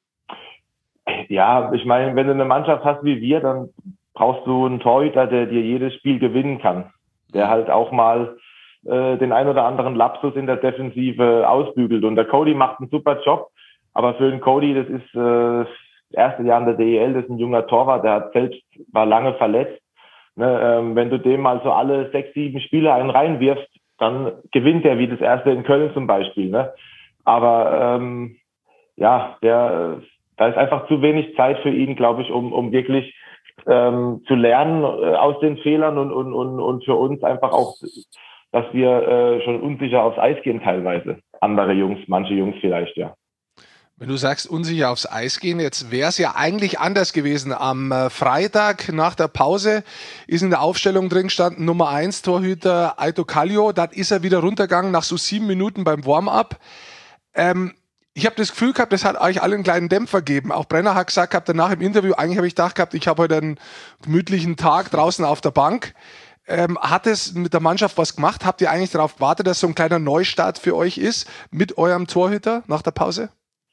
Speaker 4: Ja, ich meine, wenn du eine Mannschaft hast wie wir, dann brauchst du einen Torhüter, der dir jedes Spiel gewinnen kann, der halt auch mal den ein oder anderen Lapsus in der Defensive ausbügelt. Und der Cody macht einen super Job, aber für den Cody, das ist äh, das erste Jahr in der D E L, das ist ein junger Torwart, der hat selbst, war lange verletzt Ne, ähm, wenn du dem mal so alle sechs, sieben Spiele einen reinwirfst, dann gewinnt er wie das erste in Köln zum Beispiel. Ne? Aber ähm, ja, der, da ist einfach zu wenig Zeit für ihn, glaube ich, um, um wirklich ähm, zu lernen äh, aus den Fehlern und, und, und, und für uns einfach auch, dass wir äh, schon unsicher aufs Eis gehen teilweise. Andere Jungs, manche Jungs vielleicht, ja.
Speaker 2: Wenn du sagst, unsicher aufs Eis gehen, jetzt wäre es ja eigentlich anders gewesen. Am äh, Freitag nach der Pause ist in der Aufstellung drin gestanden, Nummer eins Torhüter Aito Kallio. Dann ist er wieder runtergegangen nach so sieben Minuten beim Warm-up. Ähm, ich habe das Gefühl gehabt, das hat euch alle einen kleinen Dämpfer gegeben. Auch Brenner hat gesagt gehabt, danach im Interview, eigentlich habe ich gedacht gehabt, ich habe heute einen gemütlichen Tag draußen auf der Bank. Ähm, hat es mit der Mannschaft was gemacht? Habt ihr eigentlich darauf gewartet, dass so ein kleiner Neustart für euch ist mit eurem Torhüter nach der Pause?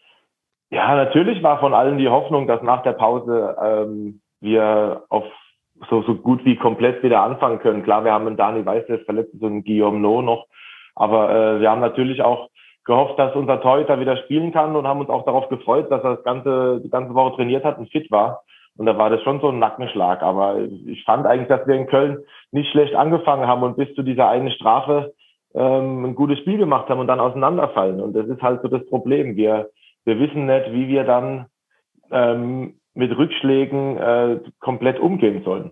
Speaker 4: Ja, natürlich war von allen die Hoffnung, dass nach der Pause ähm, wir auf so, so gut wie komplett wieder anfangen können. Klar, wir haben einen Dani Weiß, der ist verletzt, und einen Guillaume No noch. Aber äh, wir haben natürlich auch gehofft, dass unser Torhüter wieder spielen kann und haben uns auch darauf gefreut, dass er das ganze, die ganze Woche trainiert hat und fit war. Und da war das schon so ein Nackenschlag. Aber ich fand eigentlich, dass wir in Köln nicht schlecht angefangen haben und bis zu dieser einen Strafe ähm, ein gutes Spiel gemacht haben und dann auseinanderfallen. Und das ist halt so das Problem. Wir Wir wissen nicht, wie wir dann ähm, mit Rückschlägen äh, komplett umgehen sollen.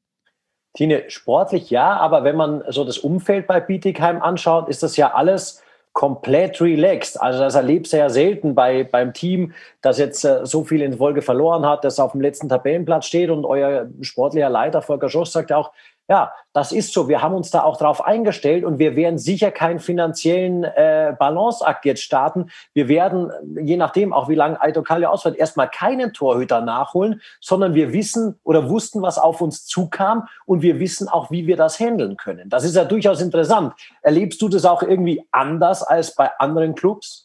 Speaker 3: Tine, sportlich ja, aber wenn man so das Umfeld bei Bietigheim anschaut, ist das ja alles komplett relaxed. Also das erlebst du ja selten bei, beim Team, das jetzt äh, so viel in Folge verloren hat, das auf dem letzten Tabellenplatz steht, und euer sportlicher Leiter Volker Schoch sagt ja auch, ja, das ist so. Wir haben uns da auch drauf eingestellt und wir werden sicher keinen finanziellen äh, Balanceakt jetzt starten. Wir werden, je nachdem, auch wie lange Aito Kallio ausfällt, erstmal keinen Torhüter nachholen, sondern wir wissen oder wussten, was auf uns zukam, und wir wissen auch, wie wir das handeln können. Das ist ja durchaus interessant. Erlebst du das auch irgendwie anders als bei anderen Clubs?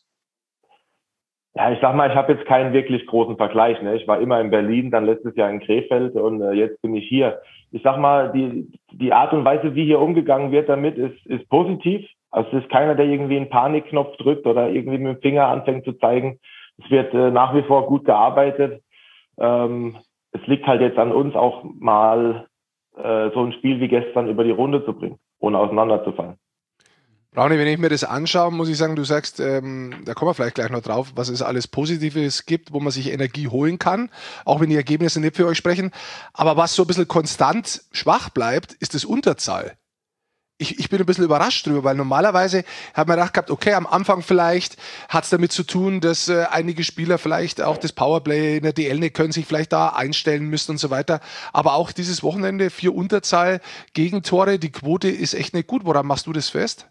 Speaker 4: Ja, ich sag mal, ich habe jetzt keinen wirklich großen Vergleich. Ne? Ich war immer in Berlin, dann letztes Jahr in Krefeld, und äh, jetzt bin ich hier. Ich sag mal, die die Art und Weise, wie hier umgegangen wird damit, ist ist positiv. Also es ist keiner, der irgendwie einen Panikknopf drückt oder irgendwie mit dem Finger anfängt zu zeigen. Es wird äh, nach wie vor gut gearbeitet. Ähm, es liegt halt jetzt an uns, auch mal äh, so ein Spiel wie gestern über die Runde zu bringen, ohne auseinanderzufallen.
Speaker 2: Brauni, wenn ich mir das anschaue, muss ich sagen, du sagst, ähm, da kommen wir vielleicht gleich noch drauf, was es alles Positives gibt, wo man sich Energie holen kann, auch wenn die Ergebnisse nicht für euch sprechen. Aber was so ein bisschen konstant schwach bleibt, ist das Unterzahl. Ich, ich bin ein bisschen überrascht drüber, weil normalerweise hat man gedacht gehabt, okay, am Anfang vielleicht hat es damit zu tun, dass äh, einige Spieler vielleicht auch das Powerplay in der D L nicht können, sich vielleicht da einstellen müssen und so weiter. Aber auch dieses Wochenende, vier Unterzahl, Gegentore, die Quote ist echt nicht gut. Woran machst du das fest?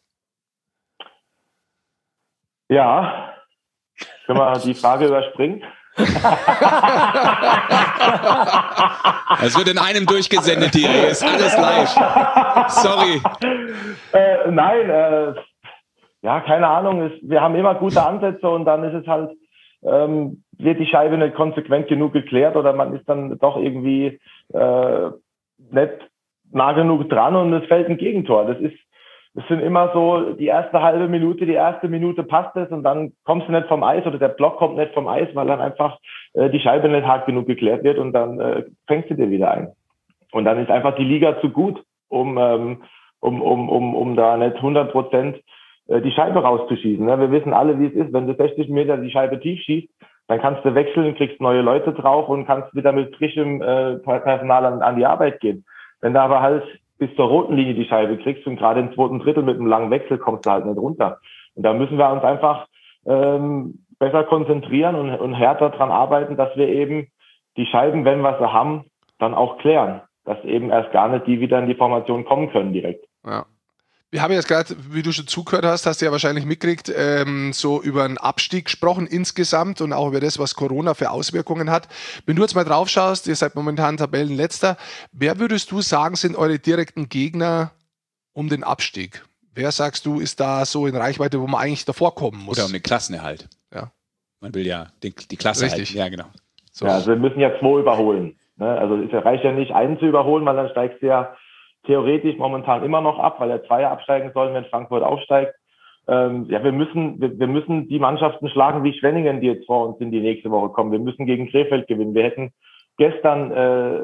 Speaker 4: Ja, können wir die Frage überspringen?
Speaker 1: Es wird in einem durchgesendet hier, ist alles live. Sorry.
Speaker 4: Äh, nein, äh, ja, keine Ahnung. Es, wir haben immer gute Ansätze, und dann ist es halt, ähm, wird die Scheibe nicht konsequent genug geklärt, oder man ist dann doch irgendwie äh, nicht nah genug dran und es fällt ein Gegentor. Das ist Es sind immer so, die erste halbe Minute, die erste Minute passt es, und dann kommst du nicht vom Eis, oder der Block kommt nicht vom Eis, weil dann einfach äh, die Scheibe nicht hart genug geklärt wird, und dann äh, fängst du dir wieder ein. Und dann ist einfach die Liga zu gut, um ähm, um um um um da nicht hundert Prozent äh, die Scheibe rauszuschießen. Ne? Wir wissen alle, wie es ist, wenn du sechzig Meter die Scheibe tief schießt, dann kannst du wechseln, kriegst neue Leute drauf und kannst wieder mit frischem äh, Personal an, an die Arbeit gehen. Wenn da aber halt bis zur roten Linie die Scheibe kriegst und gerade im zweiten Drittel mit einem langen Wechsel kommst du halt nicht runter. Und da müssen wir uns einfach ähm, besser konzentrieren und, und härter dran arbeiten, dass wir eben die Scheiben, wenn wir sie haben, dann auch klären. Dass eben erst gar nicht die wieder in die Formation kommen können direkt.
Speaker 2: Ja. Wir haben jetzt gerade, wie du schon zugehört hast, hast du ja wahrscheinlich mitgekriegt, ähm, so über einen Abstieg gesprochen insgesamt und auch über das, was Corona für Auswirkungen hat. Wenn du jetzt mal drauf schaust, ihr seid momentan Tabellenletzter, wer würdest du sagen, sind eure direkten Gegner um den Abstieg? Wer, sagst du, ist da so in Reichweite, wo man eigentlich davor kommen muss?
Speaker 1: Oder um den Klassenerhalt.
Speaker 2: Ja.
Speaker 1: Man will ja die, die Klasse
Speaker 2: Richtig.
Speaker 1: halten. Ja, genau.
Speaker 4: So. Ja, also wir müssen ja zwei überholen. Ne? Also es reicht ja nicht, einen zu überholen, weil dann steigst du ja theoretisch momentan immer noch ab, weil der Zweier absteigen soll, wenn Frankfurt aufsteigt. Ähm, ja, wir müssen, wir, wir müssen die Mannschaften schlagen wie Schwenningen, die jetzt vor uns in die nächste Woche kommen. Wir müssen gegen Krefeld gewinnen. Wir hätten gestern äh,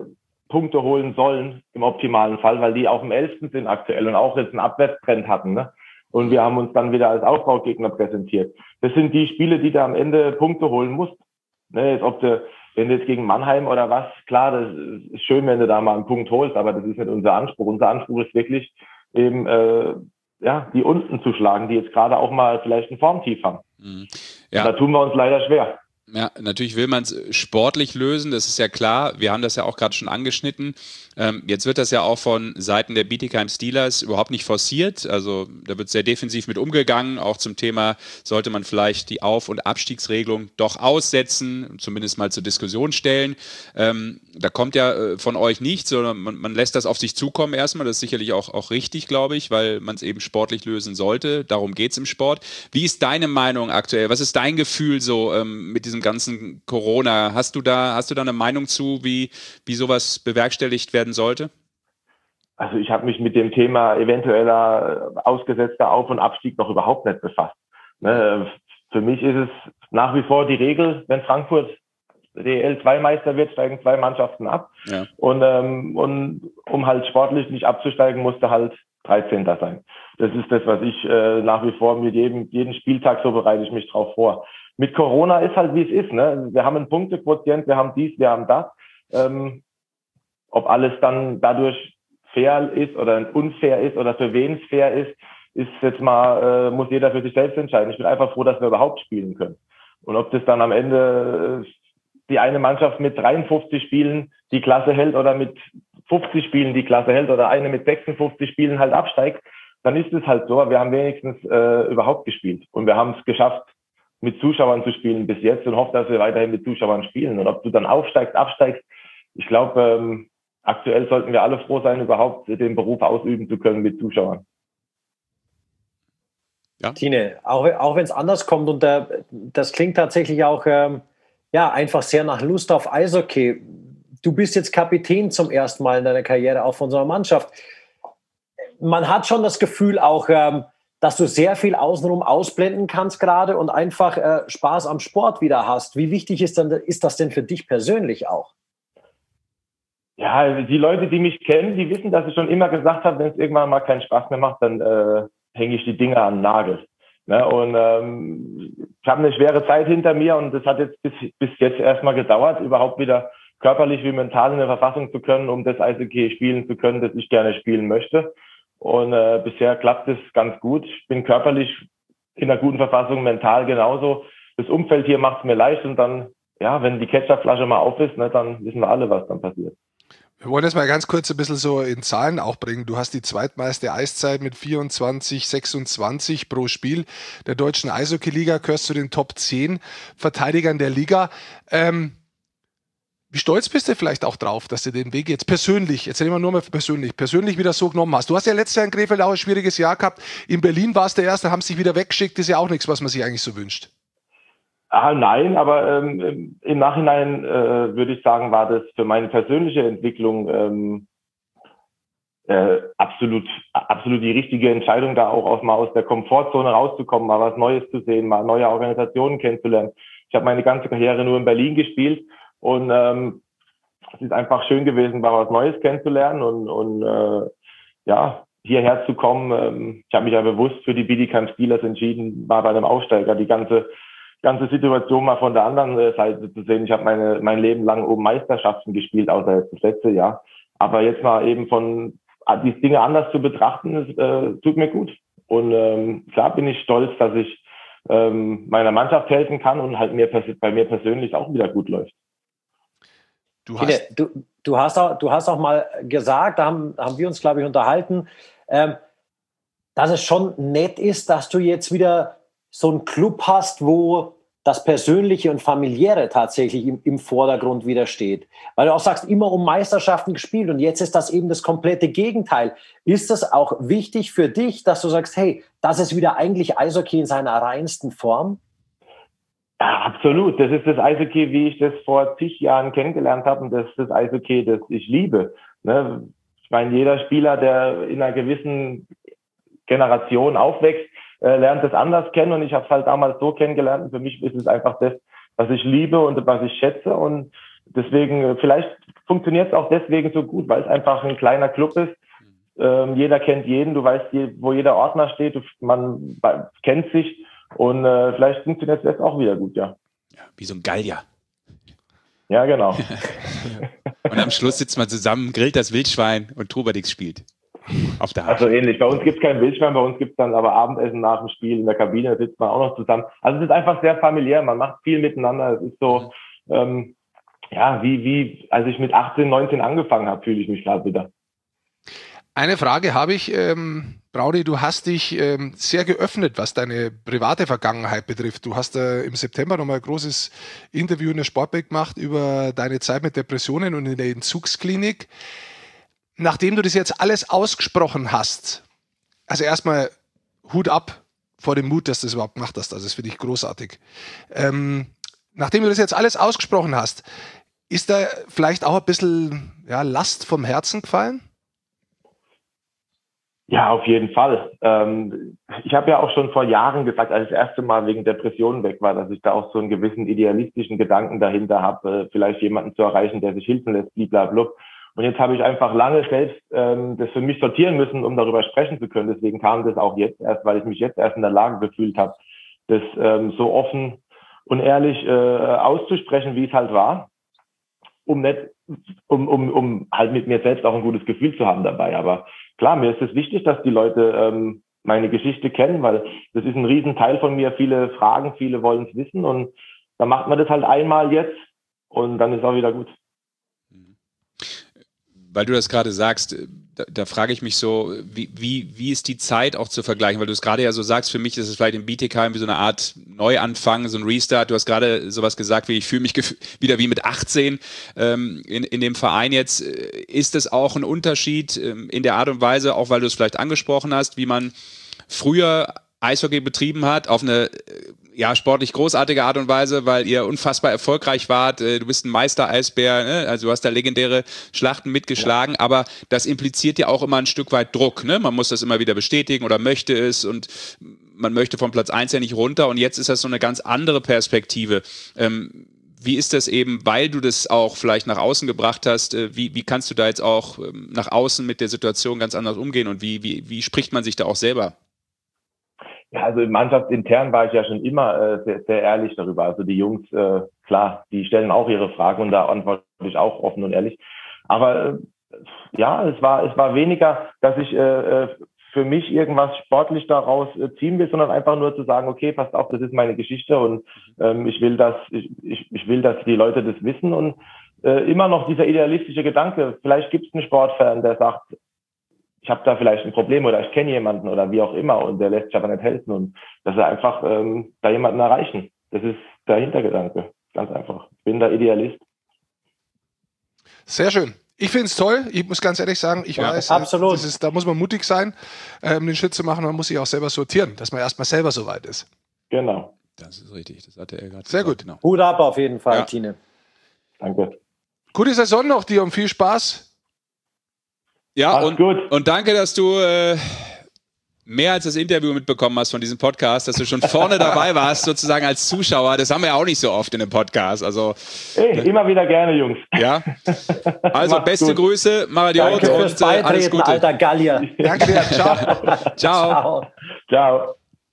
Speaker 4: Punkte holen sollen im optimalen Fall, weil die auf dem elften sind aktuell und auch jetzt einen Abwärtstrend hatten. Ne? Und wir haben uns dann wieder als Aufbaugegner präsentiert. Das sind die Spiele, die du am Ende Punkte holen musst. Ne? Jetzt, ob du, wenn du jetzt gegen Mannheim oder was, klar, das ist schön, wenn du da mal einen Punkt holst, aber das ist nicht unser Anspruch. Unser Anspruch ist wirklich eben, äh, ja, die unten zu schlagen, die jetzt gerade auch mal vielleicht ein Formtief haben. Mhm. Ja. Da tun wir uns leider schwer.
Speaker 1: Ja, natürlich will man es sportlich lösen, das ist ja klar. Wir haben das ja auch gerade schon angeschnitten. Ähm, jetzt wird das ja auch von Seiten der Bietigheim Steelers überhaupt nicht forciert. Also da wird sehr defensiv mit umgegangen. Auch zum Thema, sollte man vielleicht die Auf- und Abstiegsregelung doch aussetzen, zumindest mal zur Diskussion stellen. Ähm, da kommt ja äh, von euch nichts, sondern man, man lässt das auf sich zukommen erstmal. Das ist sicherlich auch, auch richtig, glaube ich, weil man es eben sportlich lösen sollte. Darum geht es im Sport. Wie ist deine Meinung aktuell? Was ist dein Gefühl so ähm, mit diesem ganzen Corona? Hast du da, hast du da eine Meinung zu, wie, wie sowas bewerkstelligt werden sollte?
Speaker 4: Also ich habe mich mit dem Thema eventueller ausgesetzter Auf- und Abstieg noch überhaupt nicht befasst. Ne? Für mich ist es nach wie vor die Regel, wenn Frankfurt D L zwei Meister wird, steigen zwei Mannschaften ab. Ja. Und, ähm, und um halt sportlich nicht abzusteigen, musste halt dreizehnter sein. Das ist das, was ich äh, nach wie vor mit jedem, jeden Spieltag, so bereite ich mich drauf vor. Mit Corona ist halt, wie es ist. Ne? Wir haben einen Punktequotient, wir haben dies, wir haben das. Ähm, ob alles dann dadurch fair ist oder unfair ist oder für wen es fair ist, ist jetzt mal, äh, muss jeder für sich selbst entscheiden. Ich bin einfach froh, dass wir überhaupt spielen können. Und ob das dann am Ende äh, die eine Mannschaft mit dreiundfünfzig Spielen die Klasse hält oder mit fünfzig Spielen die Klasse hält oder eine mit sechsundfünfzig Spielen halt absteigt, dann ist es halt so. Wir haben wenigstens äh, überhaupt gespielt. Und wir haben es geschafft, mit Zuschauern zu spielen bis jetzt und hoffe, dass wir weiterhin mit Zuschauern spielen. Und ob du dann aufsteigst, absteigst, ich glaube, ähm, aktuell sollten wir alle froh sein, überhaupt den Beruf ausüben zu können mit Zuschauern.
Speaker 3: Ja. Tine, auch, auch wenn es anders kommt und äh, das klingt tatsächlich auch ähm, ja, einfach sehr nach Lust auf Eishockey. Du bist jetzt Kapitän zum ersten Mal in deiner Karriere auch von so einer Mannschaft. Man hat schon das Gefühl auch, ähm, dass du sehr viel außenrum ausblenden kannst gerade und einfach äh, Spaß am Sport wieder hast. Wie wichtig ist, denn, ist das denn für dich persönlich auch?
Speaker 4: Ja, die Leute, die mich kennen, die wissen, dass ich schon immer gesagt habe, wenn es irgendwann mal keinen Spaß mehr macht, dann äh, hänge ich die Dinger an den Nagel. Ne? Und ähm, ich habe eine schwere Zeit hinter mir und das hat jetzt bis, bis jetzt erstmal gedauert, überhaupt wieder körperlich wie mental in der Verfassung zu können, um das Eishockey spielen zu können, das ich gerne spielen möchte. Und äh, bisher klappt es ganz gut. Ich bin körperlich in einer guten Verfassung, mental genauso. Das Umfeld hier macht es mir leicht und dann, ja, wenn die Ketchupflasche mal auf ist, ne, dann wissen wir alle, was dann passiert.
Speaker 2: Wir wollen das mal ganz kurz ein bisschen so in Zahlen auch bringen. Du hast die zweitmeiste Eiszeit mit vierundzwanzig, sechsundzwanzig pro Spiel der deutschen Eishockey-Liga, gehörst zu den Top zehn Verteidigern der Liga. Ähm, Wie stolz bist du vielleicht auch drauf, dass du den Weg jetzt persönlich, jetzt reden wir nur mal persönlich, persönlich wieder so genommen hast? Du hast ja letztes Jahr in Krefeld auch ein schwieriges Jahr gehabt. In Berlin warst du der Erste, haben sich wieder weggeschickt. Das ist ja auch nichts, was man sich eigentlich so wünscht.
Speaker 4: Ah, nein, aber ähm, im Nachhinein äh, würde ich sagen, war das für meine persönliche Entwicklung ähm, äh, absolut, absolut die richtige Entscheidung, da auch aus, mal aus der Komfortzone rauszukommen, mal was Neues zu sehen, mal neue Organisationen kennenzulernen. Ich habe meine ganze Karriere nur in Berlin gespielt. Und ähm, es ist einfach schön gewesen, mal was Neues kennenzulernen und, und äh, ja, hierher zu kommen. Ähm, ich habe mich ja bewusst für die Bietigheim Steelers entschieden, mal bei einem Aufsteiger die ganze ganze Situation mal von der anderen äh, Seite zu sehen. Ich habe meine mein Leben lang um Meisterschaften gespielt, außer jetzt das letzte Jahr. Aber jetzt mal eben von die Dinge anders zu betrachten, das, äh, tut mir gut. Und ähm, klar bin ich stolz, dass ich ähm, meiner Mannschaft helfen kann und halt mir bei mir persönlich auch wieder gut läuft.
Speaker 3: Du hast, du, du, hast auch, du hast auch mal gesagt, da haben, haben wir uns, glaube ich, unterhalten, ähm, dass es schon nett ist, dass du jetzt wieder so einen Club hast, wo das Persönliche und Familiäre tatsächlich im, im Vordergrund wieder steht. Weil du auch sagst, immer um Meisterschaften gespielt und jetzt ist das eben das komplette Gegenteil. Ist das auch wichtig für dich, dass du sagst, hey, das ist wieder eigentlich Eishockey in seiner reinsten Form?
Speaker 4: Ja, absolut. Das ist das Eishockey, wie ich das vor zig Jahren kennengelernt habe. Und das ist das Eishockey, das ich liebe. Ne? Ich meine, jeder Spieler, der in einer gewissen Generation aufwächst, äh, lernt das anders kennen. Und ich habe es halt damals so kennengelernt. Und für mich ist es einfach das, was ich liebe und was ich schätze. Und deswegen, vielleicht funktioniert es auch deswegen so gut, weil es einfach ein kleiner Club ist. Ähm, jeder kennt jeden, du weißt, wo jeder Ordner steht, man kennt sich und äh, vielleicht funktioniert es jetzt auch wieder gut, ja.
Speaker 1: Ja, wie so ein Gallier.
Speaker 4: Ja, genau.
Speaker 1: Und am Schluss sitzt man zusammen, grillt das Wildschwein und Trubadix spielt. Auf der
Speaker 4: Also ähnlich. Bei uns gibt es kein Wildschwein, bei uns gibt es dann aber Abendessen nach dem Spiel in der Kabine, da sitzt man auch noch zusammen. Also es ist einfach sehr familiär, man macht viel miteinander. Es ist so, ähm, ja, wie, wie, als ich mit achtzehn, neunzehn angefangen habe, fühle ich mich gerade wieder.
Speaker 2: Eine Frage habe ich, ähm, Braudi, du hast dich ähm, sehr geöffnet, was deine private Vergangenheit betrifft. Du hast äh, im September nochmal ein großes Interview in der Sportbild gemacht über deine Zeit mit Depressionen und in der Entzugsklinik. Nachdem du das jetzt alles ausgesprochen hast, also erstmal Hut ab vor dem Mut, dass du das überhaupt gemacht hast, also das finde ich großartig. Ähm, nachdem du das jetzt alles ausgesprochen hast, ist da vielleicht auch ein bisschen ja, Last vom Herzen gefallen?
Speaker 4: Ja, auf jeden Fall. Ähm, ich habe ja auch schon vor Jahren gesagt, als ich das erste Mal wegen Depressionen weg war, dass ich da auch so einen gewissen idealistischen Gedanken dahinter habe, äh, vielleicht jemanden zu erreichen, der sich helfen lässt, blablabla. Und jetzt habe ich einfach lange selbst ähm, das für mich sortieren müssen, um darüber sprechen zu können. Deswegen kam das auch jetzt erst, weil ich mich jetzt erst in der Lage gefühlt habe, das ähm, so offen und ehrlich äh, auszusprechen, wie es halt war, um nicht, um, um, um halt mit mir selbst auch ein gutes Gefühl zu haben dabei. Aber klar, mir ist es wichtig, dass die Leute ähm, meine Geschichte kennen, weil das ist ein Riesenteil von mir. Viele fragen, viele wollen es wissen und dann macht man das halt einmal jetzt und dann ist auch wieder gut.
Speaker 1: Weil du das gerade sagst, da, da frage ich mich so, wie, wie, wie ist die Zeit auch zu vergleichen? Weil du es gerade ja so sagst, für mich ist es vielleicht im B T K wie so eine Art Neuanfang, so ein Restart. Du hast gerade sowas gesagt, wie ich fühle mich gef- wieder wie mit achtzehn ähm, in, in dem Verein jetzt. Ist es auch ein Unterschied ähm, in der Art und Weise, auch weil du es vielleicht angesprochen hast, wie man früher Eishockey betrieben hat, auf eine ja, sportlich großartige Art und Weise, weil ihr unfassbar erfolgreich wart. Du bist ein Meister-Eisbär, ne? Also du hast da legendäre Schlachten mitgeschlagen, ja. Aber das impliziert ja auch immer ein Stück weit Druck. Ne? Man muss das immer wieder bestätigen oder möchte es und man möchte vom Platz eins ja nicht runter und jetzt ist das so eine ganz andere Perspektive. Ähm, wie ist das eben, weil du das auch vielleicht nach außen gebracht hast, wie, wie kannst du da jetzt auch nach außen mit der Situation ganz anders umgehen und wie, wie, wie spricht man sich da auch selber?
Speaker 4: Ja, also mannschaftsintern war ich ja schon immer äh, sehr, sehr ehrlich darüber. Also die Jungs, äh, klar, die stellen auch ihre Fragen und da antworte ich auch offen und ehrlich. Aber äh, ja, es war es war weniger, dass ich äh, für mich irgendwas sportlich daraus äh, ziehen will, sondern einfach nur zu sagen, okay, passt auf, das ist meine Geschichte und ähm, ich will, dass ich, ich, ich will, dass die Leute das wissen und äh, immer noch dieser idealistische Gedanke. Vielleicht gibt es einen Sportfan, der sagt, ich habe da vielleicht ein Problem oder ich kenne jemanden oder wie auch immer und der lässt sich aber nicht helfen und dass er einfach ähm, da jemanden erreichen. Das ist der Hintergedanke. Ganz einfach. Ich bin der Idealist.
Speaker 2: Sehr schön. Ich finde es toll. Ich muss ganz ehrlich sagen, ich ja, weiß,
Speaker 3: absolut.
Speaker 2: Das ist, da muss man mutig sein, ähm, den Schritt zu machen. Man muss sich auch selber sortieren, dass man erstmal selber so weit ist.
Speaker 4: Genau.
Speaker 1: Das ist richtig. Das hatte er gerade
Speaker 2: Sehr
Speaker 1: gesagt.
Speaker 2: gut.
Speaker 1: Genau.
Speaker 3: Hut ab auf jeden Fall,
Speaker 1: ja.
Speaker 3: Tine.
Speaker 4: Danke.
Speaker 2: Gute Saison noch dir und viel Spaß.
Speaker 1: Ja,
Speaker 4: Mach's
Speaker 1: und,
Speaker 4: gut.
Speaker 1: und danke, dass du äh, mehr als das Interview mitbekommen hast von diesem Podcast, dass du schon vorne dabei warst, sozusagen als Zuschauer. Das haben wir ja auch nicht so oft in einem Podcast. Also,
Speaker 4: hey, immer wieder gerne, Jungs.
Speaker 1: Ja. Also, beste
Speaker 4: gut.
Speaker 1: Grüße, Maradiot,
Speaker 3: Danke
Speaker 1: und
Speaker 3: fürs
Speaker 1: äh, alles
Speaker 3: Beitreten,
Speaker 1: Gute.
Speaker 3: alter Gallier.
Speaker 2: Danke dir. Ciao.
Speaker 1: Ciao.
Speaker 3: Ciao.
Speaker 4: Ciao.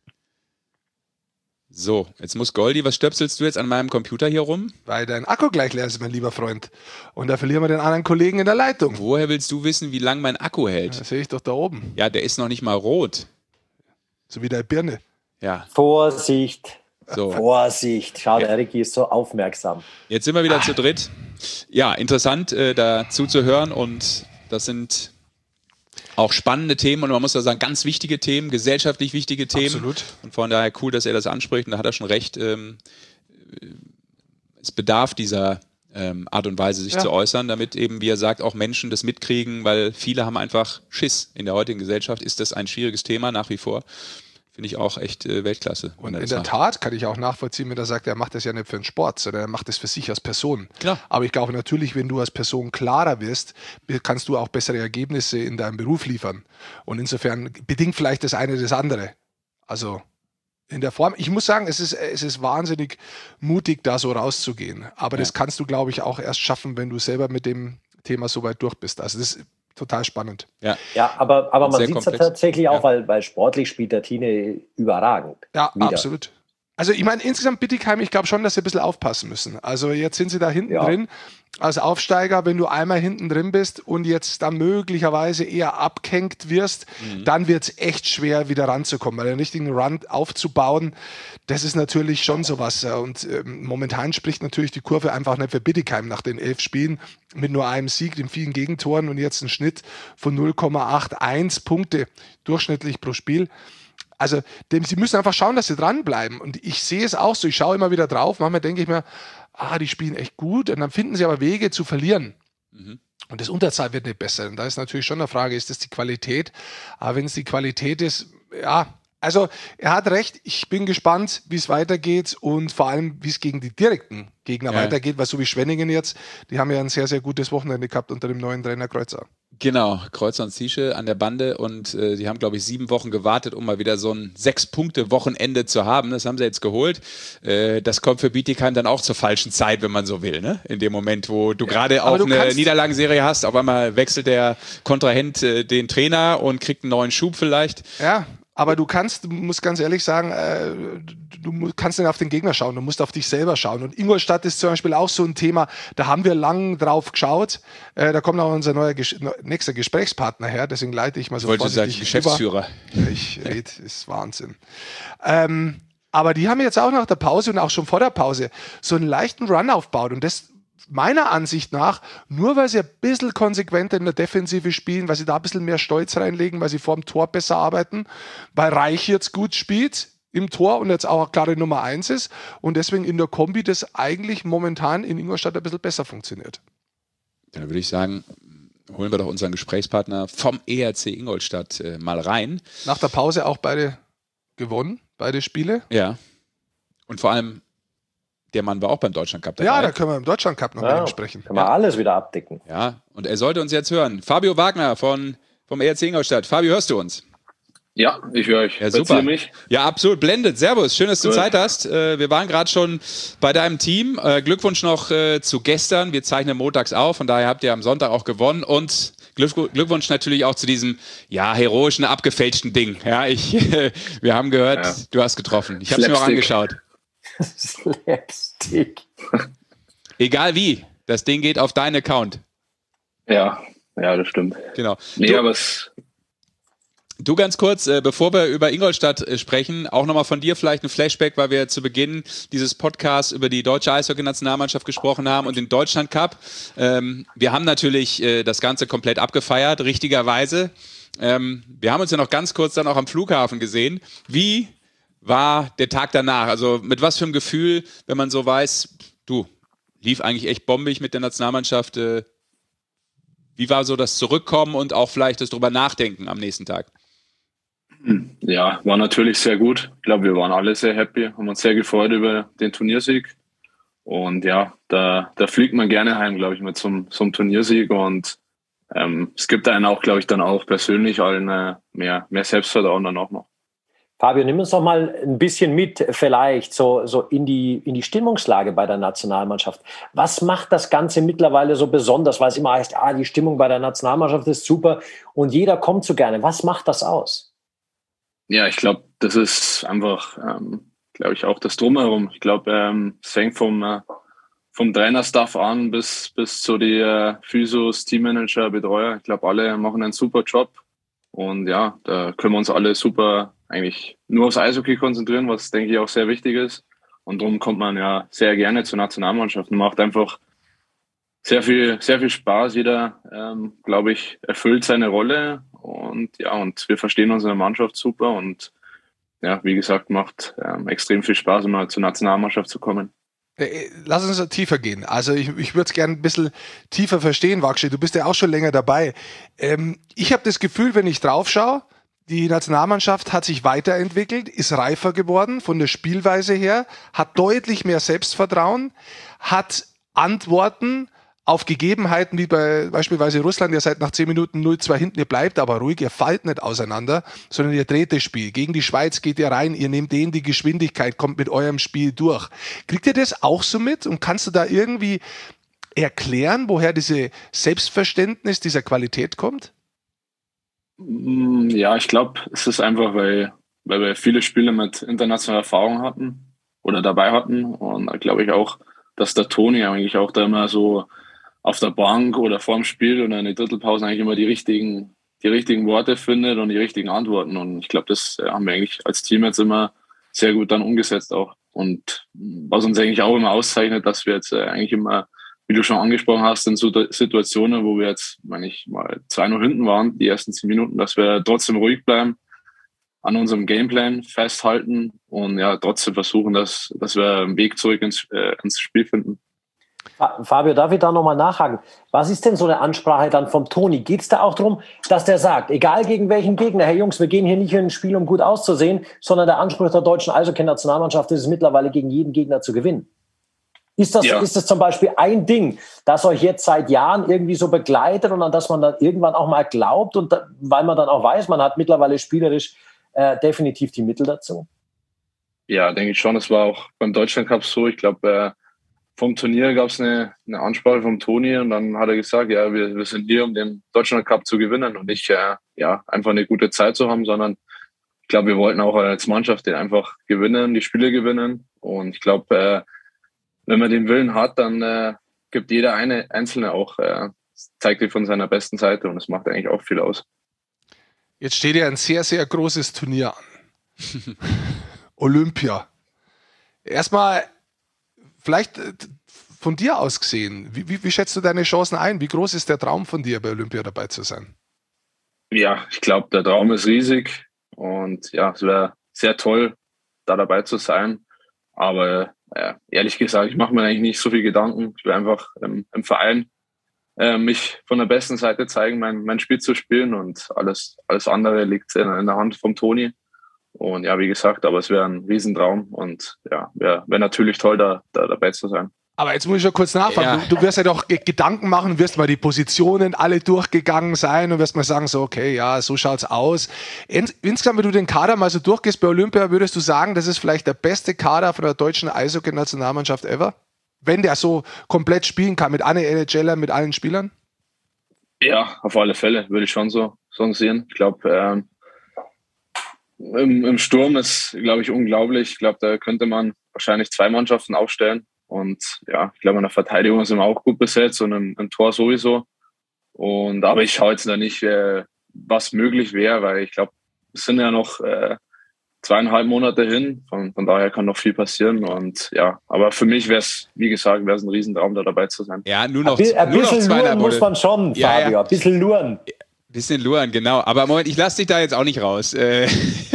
Speaker 1: So, jetzt muss Goldi, was stöpselst du jetzt an meinem Computer hier rum?
Speaker 2: Weil dein Akku gleich leer ist, mein lieber Freund. Und da verlieren wir den anderen Kollegen in der Leitung.
Speaker 1: Woher willst du wissen, wie lang mein Akku hält?
Speaker 2: Das sehe ich doch da oben.
Speaker 1: Ja, der ist noch nicht mal rot.
Speaker 2: So wie deine Birne.
Speaker 1: Ja.
Speaker 3: Vorsicht.
Speaker 1: So.
Speaker 3: Vorsicht. Schau, der
Speaker 1: Ja.
Speaker 3: Ricky ist so aufmerksam.
Speaker 1: Jetzt sind wir wieder ah. zu dritt. Ja, interessant, äh, dazu zu hören und das sind auch spannende Themen und man muss da sagen, ganz wichtige Themen, gesellschaftlich wichtige Themen.
Speaker 2: Absolut.
Speaker 1: Und von daher cool, dass er das anspricht und da hat er schon recht. Ähm, es bedarf dieser ähm, Art und Weise, sich ja. zu äußern, damit eben, wie er sagt, auch Menschen das mitkriegen, weil viele haben einfach Schiss. In der heutigen Gesellschaft ist das ein schwieriges Thema nach wie vor. Finde ich auch echt äh, Weltklasse.
Speaker 2: Und in der macht. Tat kann ich auch nachvollziehen, wenn er sagt, er macht das ja nicht für den Sport, sondern er macht das für sich als Person.
Speaker 1: Klar.
Speaker 2: Aber ich glaube natürlich, wenn du als Person klarer wirst, kannst du auch bessere Ergebnisse in deinem Beruf liefern. Und insofern bedingt vielleicht das eine das andere. Also in der Form. Ich muss sagen, es ist, es ist wahnsinnig mutig, da so rauszugehen. Aber ja. das kannst du, glaube ich, auch erst schaffen, wenn du selber mit dem Thema so weit durch bist. Also das ist total spannend.
Speaker 3: Ja, ja aber, aber man sieht es tatsächlich auch, ja. weil, weil sportlich spielt der Tine überragend.
Speaker 2: Ja, wieder. Absolut. Also ich meine, insgesamt Bietigheim, ich glaube schon, dass sie ein bisschen aufpassen müssen. Also jetzt sind sie da hinten ja. drin. Als Aufsteiger, wenn du einmal hinten drin bist und jetzt da möglicherweise eher abgehängt wirst, mhm. dann wird es echt schwer, wieder ranzukommen. Weil den richtigen Run aufzubauen, das ist natürlich schon sowas. Und ähm, momentan spricht natürlich die Kurve einfach nicht für Bietigheim nach den elf Spielen mit nur einem Sieg, den vielen Gegentoren und jetzt ein Schnitt von null Komma einundachtzig Punkte durchschnittlich pro Spiel. Also dem, sie müssen einfach schauen, dass sie dranbleiben. Und ich sehe es auch so, ich schaue immer wieder drauf, manchmal denke ich mir, ah, die spielen echt gut und dann finden sie aber Wege zu verlieren. Mhm. Und das Unterzahl wird nicht besser. Und da ist natürlich schon eine Frage, ist das die Qualität? Aber wenn es die Qualität ist, ja, also er hat recht, ich bin gespannt, wie es weitergeht und vor allem, wie es gegen die direkten Gegner ja. weitergeht, weil so wie Schwenningen jetzt, die haben ja ein sehr, sehr gutes Wochenende gehabt unter dem neuen Trainer Kreuzer.
Speaker 1: Genau, Kreuzer und Ziesche an der Bande und äh, die haben, glaube ich, sieben Wochen gewartet, um mal wieder so ein Sechs-Punkte-Wochenende zu haben. Das haben sie jetzt geholt. Äh, das kommt für Bietigheim dann auch zur falschen Zeit, wenn man so will, ne? In dem Moment, wo du ja, gerade auch eine Niederlagenserie hast, auf einmal wechselt der Kontrahent äh, den Trainer und kriegt einen neuen Schub vielleicht.
Speaker 2: Ja, aber du kannst, du musst ganz ehrlich sagen, äh, du kannst nicht auf den Gegner schauen, du musst auf dich selber schauen. Und Ingolstadt ist zum Beispiel auch so ein Thema, da haben wir lang drauf geschaut. Äh, da kommt auch unser neuer Ges- nächster Gesprächspartner her, deswegen leite ich mal so
Speaker 1: vorsichtig sagen, Geschäftsführer.
Speaker 2: Über. Ich rede, ist Wahnsinn. Ähm, aber die haben jetzt auch nach der Pause und auch schon vor der Pause so einen leichten Run aufgebaut und das meiner Ansicht nach, nur weil sie ein bisschen konsequenter in der Defensive spielen, weil sie da ein bisschen mehr Stolz reinlegen, weil sie vor dem Tor besser arbeiten, weil Reich jetzt gut spielt im Tor und jetzt auch eine klare Nummer eins ist und deswegen in der Kombi das eigentlich momentan in Ingolstadt ein bisschen besser funktioniert.
Speaker 1: Dann würde ich sagen, holen wir doch unseren Gesprächspartner vom E R C Ingolstadt äh, mal rein.
Speaker 2: Nach der Pause auch beide gewonnen, beide Spiele.
Speaker 1: Ja, und vor allem der Mann war auch beim Deutschland Cup dabei.
Speaker 2: Ja, da können wir im Deutschland Cup noch ja, mit ihm sprechen.
Speaker 3: Können wir ja. alles wieder abdecken.
Speaker 1: Ja, und er sollte uns jetzt hören. Fabio Wagner von, vom E R C Ingolstadt. Fabio, hörst du uns?
Speaker 5: Ja, ich höre euch.
Speaker 1: Ja, super. Mich? Ja, absolut. Blendet. Servus. Schön, dass du cool. Zeit hast. Äh, wir waren gerade schon bei deinem Team. Äh, Glückwunsch noch äh, zu gestern. Wir zeichnen montags auf. Von daher habt ihr am Sonntag auch gewonnen. Und Glückwunsch natürlich auch zu diesem ja heroischen, abgefälschten Ding. Ja, ich, wir haben gehört, ja. du hast getroffen. Ich habe es mir auch angeschaut.
Speaker 3: Slapstick.
Speaker 1: Egal wie, das Ding geht auf deinen Account.
Speaker 5: Ja, ja, das stimmt.
Speaker 1: Genau.
Speaker 5: Nee,
Speaker 1: du,
Speaker 5: aber es
Speaker 1: du ganz kurz, äh, bevor wir über Ingolstadt äh, sprechen, auch nochmal von dir vielleicht ein Flashback, weil wir zu Beginn dieses Podcasts über die deutsche Eishockey-Nationalmannschaft gesprochen haben und den Deutschland Cup. Ähm, wir haben natürlich äh, das Ganze komplett abgefeiert, richtigerweise. Ähm, wir haben uns ja noch ganz kurz dann auch am Flughafen gesehen. Wie war der Tag danach? Also mit was für einem Gefühl, wenn man so weiß, du, lief eigentlich echt bombig mit der Nationalmannschaft. Äh, wie war so das Zurückkommen und auch vielleicht das drüber nachdenken am nächsten Tag?
Speaker 5: Ja, war natürlich sehr gut. Ich glaube, wir waren alle sehr happy, haben uns sehr gefreut über den Turniersieg. Und ja, da, da fliegt man gerne heim, glaube ich, mit so, so einem Turniersieg. Und ähm, es gibt einen auch, glaube ich, dann auch persönlich allen äh, mehr, mehr Selbstvertrauen dann auch noch.
Speaker 3: Fabio, nimm uns doch mal ein bisschen mit, vielleicht so, so in die, in die Stimmungslage bei der Nationalmannschaft. Was macht das Ganze mittlerweile so besonders? Weil es immer heißt, ah, die Stimmung bei der Nationalmannschaft ist super und jeder kommt so gerne. Was macht das aus?
Speaker 5: Ja, ich glaube, das ist einfach, ähm, glaube ich, auch das Drumherum. Ich glaube, ähm, es fängt vom, äh, vom Trainerstaff an bis, bis zu die äh, Physios, Teammanager, Betreuer. Ich glaube, alle machen einen super Job. Und ja, da können wir uns alle super eigentlich nur aufs Eishockey konzentrieren, was, denke ich, auch sehr wichtig ist. Und darum kommt man ja sehr gerne zur Nationalmannschaft und macht einfach sehr viel, sehr viel Spaß. Jeder, ähm, glaube ich, erfüllt seine Rolle. Und ja, und wir verstehen unsere Mannschaft super. Und ja, wie gesagt, macht ähm, extrem viel Spaß, immer zur Nationalmannschaft zu kommen.
Speaker 2: Lass uns tiefer gehen. Also ich, ich würde es gerne ein bisschen tiefer verstehen, Wagschi. Du bist ja auch schon länger dabei. Ähm, ich habe das Gefühl, wenn ich drauf schaue, die Nationalmannschaft hat sich weiterentwickelt, ist reifer geworden von der Spielweise her, hat deutlich mehr Selbstvertrauen, hat Antworten auf Gegebenheiten wie bei beispielsweise Russland, ihr seid nach zehn Minuten null zwei hinten, ihr bleibt aber ruhig, ihr fallt nicht auseinander, sondern ihr dreht das Spiel. Gegen die Schweiz geht ihr rein, ihr nehmt denen die Geschwindigkeit, kommt mit eurem Spiel durch. Kriegt ihr das auch so mit und kannst du da irgendwie erklären, woher diese Selbstverständnis dieser Qualität kommt?
Speaker 5: Ja, ich glaube, es ist einfach, weil, weil wir viele Spiele mit internationaler Erfahrung hatten oder dabei hatten und da glaube ich auch, dass der Toni eigentlich auch da immer so auf der Bank oder vorm Spiel oder in der Drittelpause eigentlich immer die richtigen, die richtigen Worte findet und die richtigen Antworten. Und ich glaube, das haben wir eigentlich als Team jetzt immer sehr gut dann umgesetzt auch. Und was uns eigentlich auch immer auszeichnet, dass wir jetzt eigentlich immer, wie du schon angesprochen hast, in so Situationen, wo wir jetzt, meine ich, mal zwei null hinten waren, die ersten zehn Minuten, dass wir trotzdem ruhig bleiben, an unserem Gameplan festhalten und ja trotzdem versuchen, dass, dass wir einen Weg zurück ins, äh, ins Spiel finden.
Speaker 3: Fabio, darf ich da nochmal nachhaken? Was ist denn so eine Ansprache dann vom Toni? Geht es da auch darum, dass der sagt, egal gegen welchen Gegner, Herr Jungs, wir gehen hier nicht in ein Spiel, um gut auszusehen, sondern der Anspruch der deutschen Eishockey-Nationalmannschaft ist es mittlerweile, gegen jeden Gegner zu gewinnen? Ist das, ja. ist das zum Beispiel ein Ding, das euch jetzt seit Jahren irgendwie so begleitet und an das man dann irgendwann auch mal glaubt und da, weil man dann auch weiß, man hat mittlerweile spielerisch äh, definitiv die Mittel dazu?
Speaker 5: Ja, denke ich schon. Das war auch beim Deutschland Cup so. Ich glaube, äh, vom Turnier gab es eine, eine Ansprache vom Toni und dann hat er gesagt, ja, wir, wir sind hier, um den Deutschland Cup zu gewinnen und nicht äh, ja, einfach eine gute Zeit zu haben, sondern ich glaube, wir wollten auch als Mannschaft den einfach gewinnen, die Spiele gewinnen und ich glaube, äh, wenn man den Willen hat, dann äh, gibt jeder eine Einzelne auch, äh, zeigt sich von seiner besten Seite und das macht eigentlich auch viel aus.
Speaker 2: Jetzt steht ja ein sehr, sehr großes Turnier an. Olympia. Erstmal, vielleicht von dir aus gesehen, wie, wie, wie schätzt du deine Chancen ein? Wie groß ist der Traum von dir, bei Olympia dabei zu sein?
Speaker 5: Ja, ich glaube, der Traum ist riesig und ja, es wäre sehr toll, da dabei zu sein. Aber ja, ehrlich gesagt, ich mache mir eigentlich nicht so viel Gedanken. Ich will einfach ähm, im Verein äh, mich von der besten Seite zeigen, mein, mein Spiel zu spielen und alles, alles andere liegt in, in der Hand vom Toni. Und ja, wie gesagt, aber es wäre ein Riesentraum und ja, wäre wär natürlich toll, da, da dabei zu sein. Aber
Speaker 2: jetzt muss ich schon kurz nachfragen. Ja. Du, du wirst ja doch Gedanken machen, wirst mal die Positionen alle durchgegangen sein und wirst mal sagen, so okay, ja, so schaut's aus. Insgesamt, wenn du den Kader mal so durchgehst bei Olympia, würdest du sagen, das ist vielleicht der beste Kader von der deutschen Eishockey-Nationalmannschaft ever? Wenn der so komplett spielen kann, mit allen N H Lern, mit allen Spielern?
Speaker 5: Ja, auf alle Fälle, würde ich schon so, so sehen. Ich glaube, ähm, im, im Sturm ist, glaube ich, unglaublich. Ich glaube, da könnte man wahrscheinlich zwei Mannschaften aufstellen. Und ja, ich glaube, in der Verteidigung sind wir auch gut besetzt und im, im Tor sowieso. Und aber ich schaue jetzt da nicht, äh, was möglich wäre, weil ich glaube, es sind ja noch äh, zweieinhalb Monate hin. Von, von daher kann noch viel passieren. Und ja, aber für mich wäre es, wie gesagt, wäre es ein Riesentraum, da dabei zu sein.
Speaker 1: Ja, nur noch,
Speaker 3: ein
Speaker 1: nur
Speaker 3: bisschen
Speaker 1: noch
Speaker 3: luren muss man schon,
Speaker 1: ja,
Speaker 3: Fabio.
Speaker 1: Ja.
Speaker 3: Ein bisschen luren.
Speaker 1: Bisschen luren, genau. Aber Moment, ich lasse dich da jetzt auch nicht raus. Äh,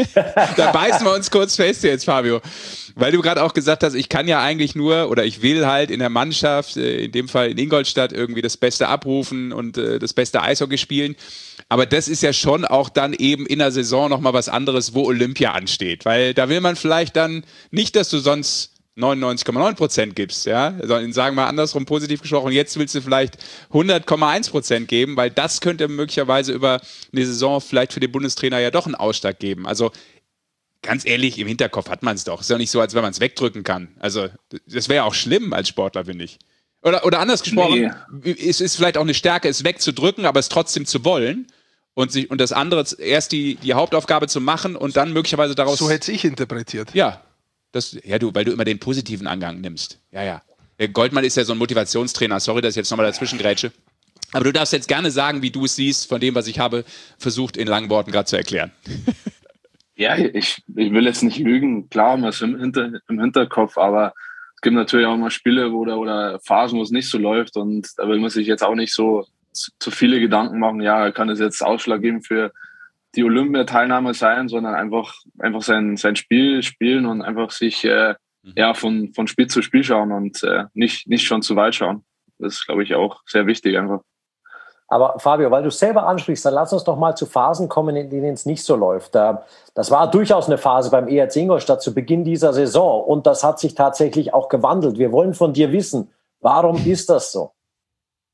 Speaker 1: da beißen wir uns kurz fest jetzt, Fabio. Weil du gerade auch gesagt hast, ich kann ja eigentlich nur oder ich will halt in der Mannschaft, äh, in dem Fall in Ingolstadt, irgendwie das Beste abrufen und äh, das beste Eishockey spielen. Aber das ist ja schon auch dann eben in der Saison nochmal was anderes, wo Olympia ansteht. Weil da will man vielleicht dann nicht, dass du sonst neunundneunzig Komma neun Prozent gibst, ja, sondern sagen wir andersrum positiv gesprochen, jetzt willst du vielleicht hundert Komma eins Prozent geben, weil das könnte möglicherweise über eine Saison vielleicht für den Bundestrainer ja doch einen Ausschlag geben. Also ganz ehrlich, im Hinterkopf hat man es doch. Ist ja nicht so, als wenn man es wegdrücken kann. Also das wäre ja auch schlimm als Sportler, finde ich. Oder, oder anders gesprochen, nee. Es ist vielleicht auch eine Stärke, es wegzudrücken, aber es trotzdem zu wollen. Und, sich, und das andere, erst die, die Hauptaufgabe zu machen und dann möglicherweise daraus...
Speaker 2: So hätte ich interpretiert.
Speaker 1: Ja. Das, ja, du, weil du immer den positiven Angang nimmst. Ja, ja. Der Goldmann ist ja so ein Motivationstrainer. Sorry, dass ich jetzt nochmal dazwischen grätsche. Aber du darfst jetzt gerne sagen, wie du es siehst, von dem, was ich habe versucht, in langen Worten gerade zu erklären.
Speaker 5: Ja, ich, ich will jetzt nicht lügen. Klar haben wir es im, Hinter, im Hinterkopf, aber es gibt natürlich auch mal Spiele oder, oder Phasen, wo es nicht so läuft. Und da will man sich jetzt auch nicht so zu, zu viele Gedanken machen, ja, kann es jetzt Ausschlag geben für die Olympiateilnahme sein, sondern einfach, einfach sein, sein Spiel spielen und einfach sich äh, mhm. ja, von, von Spiel zu Spiel schauen und äh, nicht, nicht schon zu weit schauen. Das ist, glaube ich, auch sehr wichtig einfach.
Speaker 3: Aber Fabio, weil du es selber ansprichst, dann lass uns doch mal zu Phasen kommen, in denen es nicht so läuft. Das war durchaus eine Phase beim E R C Ingolstadt zu Beginn dieser Saison und das hat sich tatsächlich auch gewandelt. Wir wollen von dir wissen, warum ist das so?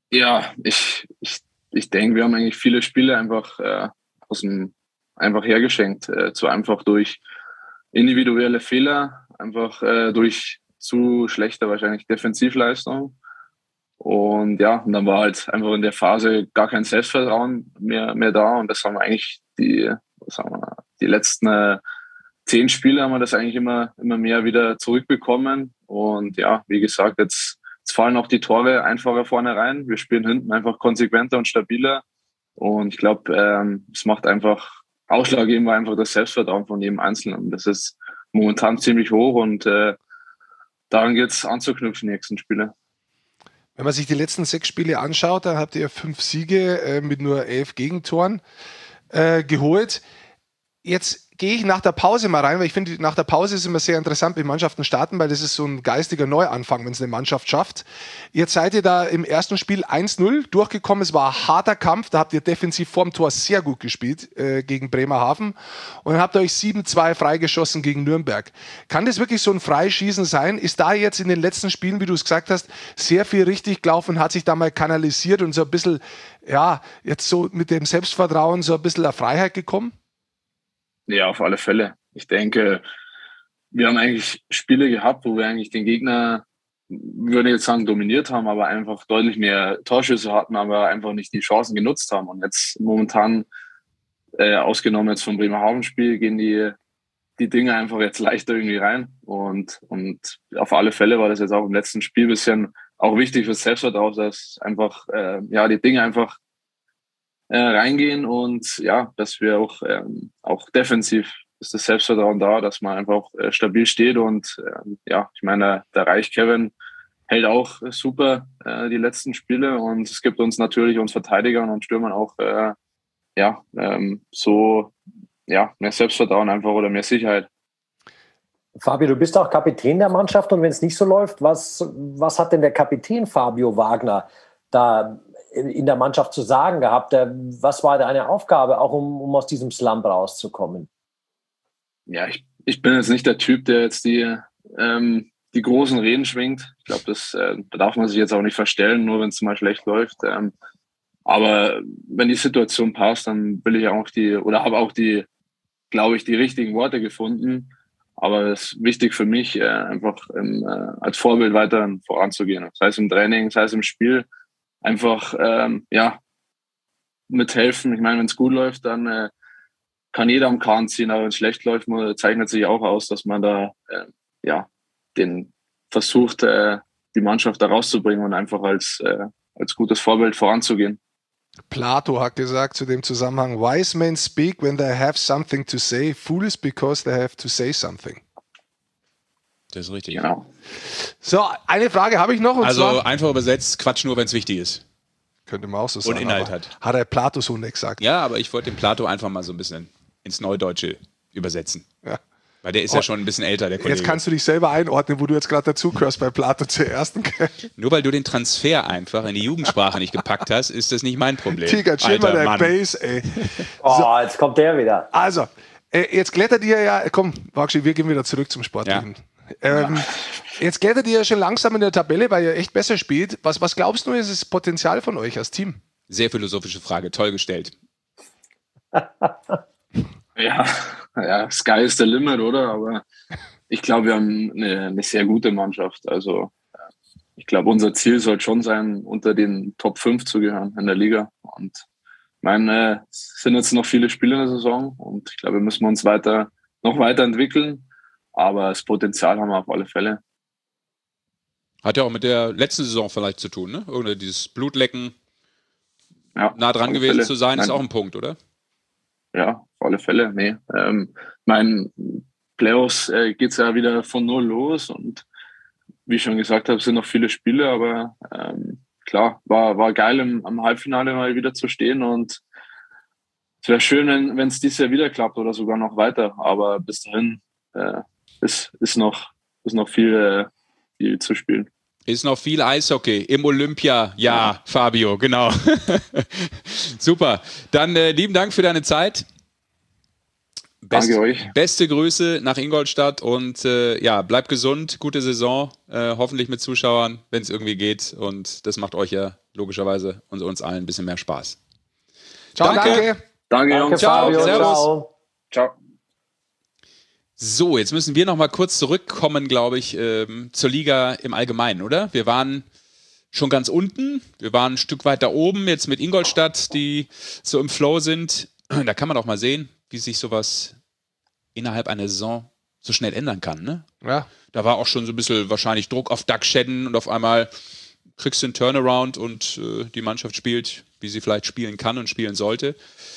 Speaker 5: Ja, ich, ich, ich denke, wir haben eigentlich viele Spiele einfach äh, aus dem einfach hergeschenkt. Äh, zu einfach durch individuelle Fehler, einfach äh, durch zu schlechte wahrscheinlich Defensivleistung. Und ja, und dann war halt einfach in der Phase gar kein Selbstvertrauen mehr, mehr da. Und das haben wir eigentlich die, was haben wir, die letzten äh, zehn Spiele haben wir das eigentlich immer, immer mehr wieder zurückbekommen. Und ja, wie gesagt, jetzt, jetzt fallen auch die Tore einfacher vorne rein. Wir spielen hinten einfach konsequenter und stabiler. Und ich glaube, ähm, es macht einfach, ausschlaggebend war einfach das Selbstvertrauen von jedem Einzelnen. Das ist momentan ziemlich hoch und äh, daran geht es anzuknüpfen, die nächsten Spiele.
Speaker 2: Wenn man sich die letzten sechs Spiele anschaut, dann habt ihr fünf Siege äh, mit nur elf Gegentoren äh, geholt. Jetzt gehe ich nach der Pause mal rein, weil ich finde, nach der Pause ist immer sehr interessant, wie Mannschaften starten, weil das ist so ein geistiger Neuanfang, wenn es eine Mannschaft schafft. Jetzt seid ihr da im ersten Spiel eins null durchgekommen. Es war ein harter Kampf. Da habt ihr defensiv vorm Tor sehr gut gespielt äh, gegen Bremerhaven. Und dann habt ihr euch sieben zwei freigeschossen gegen Nürnberg. Kann das wirklich so ein Freischießen sein? Ist da jetzt in den letzten Spielen, wie du es gesagt hast, sehr viel richtig gelaufen, hat sich da mal kanalisiert und so ein bisschen, ja, jetzt so mit dem Selbstvertrauen so ein bisschen eine Freiheit gekommen?
Speaker 5: Ja, auf alle Fälle. Ich denke, wir haben eigentlich Spiele gehabt, wo wir eigentlich den Gegner, würde ich jetzt sagen, dominiert haben, aber einfach deutlich mehr Torschüsse hatten, aber einfach nicht die Chancen genutzt haben. Und jetzt momentan, äh, ausgenommen jetzt vom Bremerhaven-Spiel, gehen die, die Dinge einfach jetzt leichter irgendwie rein. Und, und auf alle Fälle war das jetzt auch im letzten Spiel ein bisschen auch wichtig fürs Selbstvertrauen, dass einfach, äh, ja, die Dinge einfach Äh, reingehen und ja, dass wir auch ähm, auch defensiv ist das Selbstvertrauen da, dass man einfach äh, stabil steht und äh, ja, ich meine, der Reich Kevin hält auch äh, super äh, die letzten Spiele und es gibt uns natürlich uns Verteidigern und Stürmern auch äh, ja ähm, so ja mehr Selbstvertrauen einfach oder mehr Sicherheit.
Speaker 3: Fabio, du bist auch Kapitän der Mannschaft und wenn es nicht so läuft, was was hat denn der Kapitän Fabio Wagner da in der Mannschaft zu sagen gehabt? Was war deine Aufgabe, auch um, um aus diesem Slump rauszukommen?
Speaker 5: Ja, ich, ich bin jetzt nicht der Typ, der jetzt die, ähm, die großen Reden schwingt. Ich glaube, das äh, da darf man sich jetzt auch nicht verstellen, nur wenn es mal schlecht läuft. Ähm, aber wenn die Situation passt, dann will ich auch die, oder habe auch die, glaube ich, die richtigen Worte gefunden. Aber es ist wichtig für mich, äh, einfach ähm, äh, als Vorbild weiter voranzugehen. Sei es im Training, sei es im Spiel. Einfach, ähm, ja, mithelfen. Ich meine, wenn es gut läuft, dann äh, kann jeder am Kahn ziehen, aber wenn es schlecht läuft, zeichnet sich auch aus, dass man da, äh, ja, den versucht, äh, die Mannschaft da rauszubringen und einfach als, äh, als gutes Vorbild voranzugehen.
Speaker 2: Plato hat gesagt zu dem Zusammenhang, wise men speak when they have something to say, foolish because they have to say something.
Speaker 1: Das ist richtig.
Speaker 5: Genau.
Speaker 2: So, eine Frage habe ich noch. Und
Speaker 1: also
Speaker 2: zwar,
Speaker 1: einfach übersetzt, Quatsch nur, wenn es wichtig ist.
Speaker 2: Könnte man auch so sagen.
Speaker 1: Und Inhalt hat.
Speaker 2: Hat der Plato so nicht gesagt.
Speaker 1: Ja, aber ich wollte den Plato einfach mal so ein bisschen ins Neudeutsche übersetzen.
Speaker 2: Ja.
Speaker 1: Weil der ist ja schon ein bisschen älter, der Kollege.
Speaker 2: Jetzt kannst du dich selber einordnen, wo du jetzt gerade dazugehörst bei Plato zur ersten.
Speaker 1: Nur weil du den Transfer einfach in die Jugendsprache nicht gepackt hast, ist das nicht mein Problem.
Speaker 2: Tiger, chill mal der Base, ey.
Speaker 3: Oh,
Speaker 2: So.
Speaker 3: jetzt kommt der wieder.
Speaker 2: Also, äh, jetzt klettert ihr ja, komm, Wakshi, wir gehen wieder zurück zum Sportlichen.
Speaker 1: Ja.
Speaker 2: Ähm, jetzt klettert ihr ja schon langsam in der Tabelle, weil ihr echt besser spielt. Was, was glaubst du, ist das Potenzial von euch als Team?
Speaker 1: Sehr philosophische Frage, toll gestellt.
Speaker 5: Ja, ja, Sky is the limit, oder? Aber ich glaube, wir haben eine, eine sehr gute Mannschaft. Also ich glaube, unser Ziel sollte schon sein, unter den Top fünf zu gehören in der Liga. Und ich meine, es sind jetzt noch viele Spiele in der Saison und ich glaube, wir müssen uns weiter, noch weiterentwickeln. Aber das Potenzial haben wir auf alle Fälle.
Speaker 1: Hat ja auch mit der letzten Saison vielleicht zu tun, ne? Oder dieses Blutlecken,
Speaker 5: Ja,
Speaker 1: nah dran gewesen
Speaker 5: Fälle.
Speaker 1: zu sein,
Speaker 5: Nein.
Speaker 1: ist auch ein Punkt, oder?
Speaker 5: Ja, auf alle Fälle. Nee. Ähm, mein Playoffs äh, geht es ja wieder von null los und wie ich schon gesagt habe, sind noch viele Spiele, aber ähm, klar, war, war geil im, am Halbfinale mal wieder zu stehen und es wäre schön, wenn es dieses Jahr wieder klappt oder sogar noch weiter, aber bis dahin äh, ist, ist, noch, ist noch viel, äh, viel zu spielen.
Speaker 1: Ist noch viel Eishockey im Olympia. Ja, ja. Fabio, genau. Super. Dann äh, lieben Dank für deine Zeit. Best,
Speaker 5: Danke euch.
Speaker 1: Beste Grüße nach Ingolstadt und äh, ja, bleibt gesund, gute Saison, äh, hoffentlich mit Zuschauern, wenn es irgendwie geht. Und das macht euch ja logischerweise und uns allen ein bisschen mehr Spaß.
Speaker 2: Ciao, danke.
Speaker 1: Danke,
Speaker 5: Danke,
Speaker 3: Danke,
Speaker 5: Jungs.
Speaker 1: Ciao,
Speaker 3: Fabio.
Speaker 1: servus.
Speaker 3: Ciao.
Speaker 5: Ciao.
Speaker 1: So, jetzt müssen wir noch mal kurz zurückkommen, glaube ich, ähm, zur Liga im Allgemeinen, oder? Wir waren schon ganz unten, wir waren ein Stück weiter oben, jetzt mit Ingolstadt, die so im Flow sind. Da kann man auch mal sehen, wie sich sowas innerhalb einer Saison so schnell ändern kann, ne?
Speaker 2: Ja.
Speaker 1: Da war auch schon so ein bisschen wahrscheinlich Druck auf Doug Shedden und auf einmal kriegst du einen Turnaround und äh, die Mannschaft spielt, wie sie vielleicht spielen kann und spielen sollte.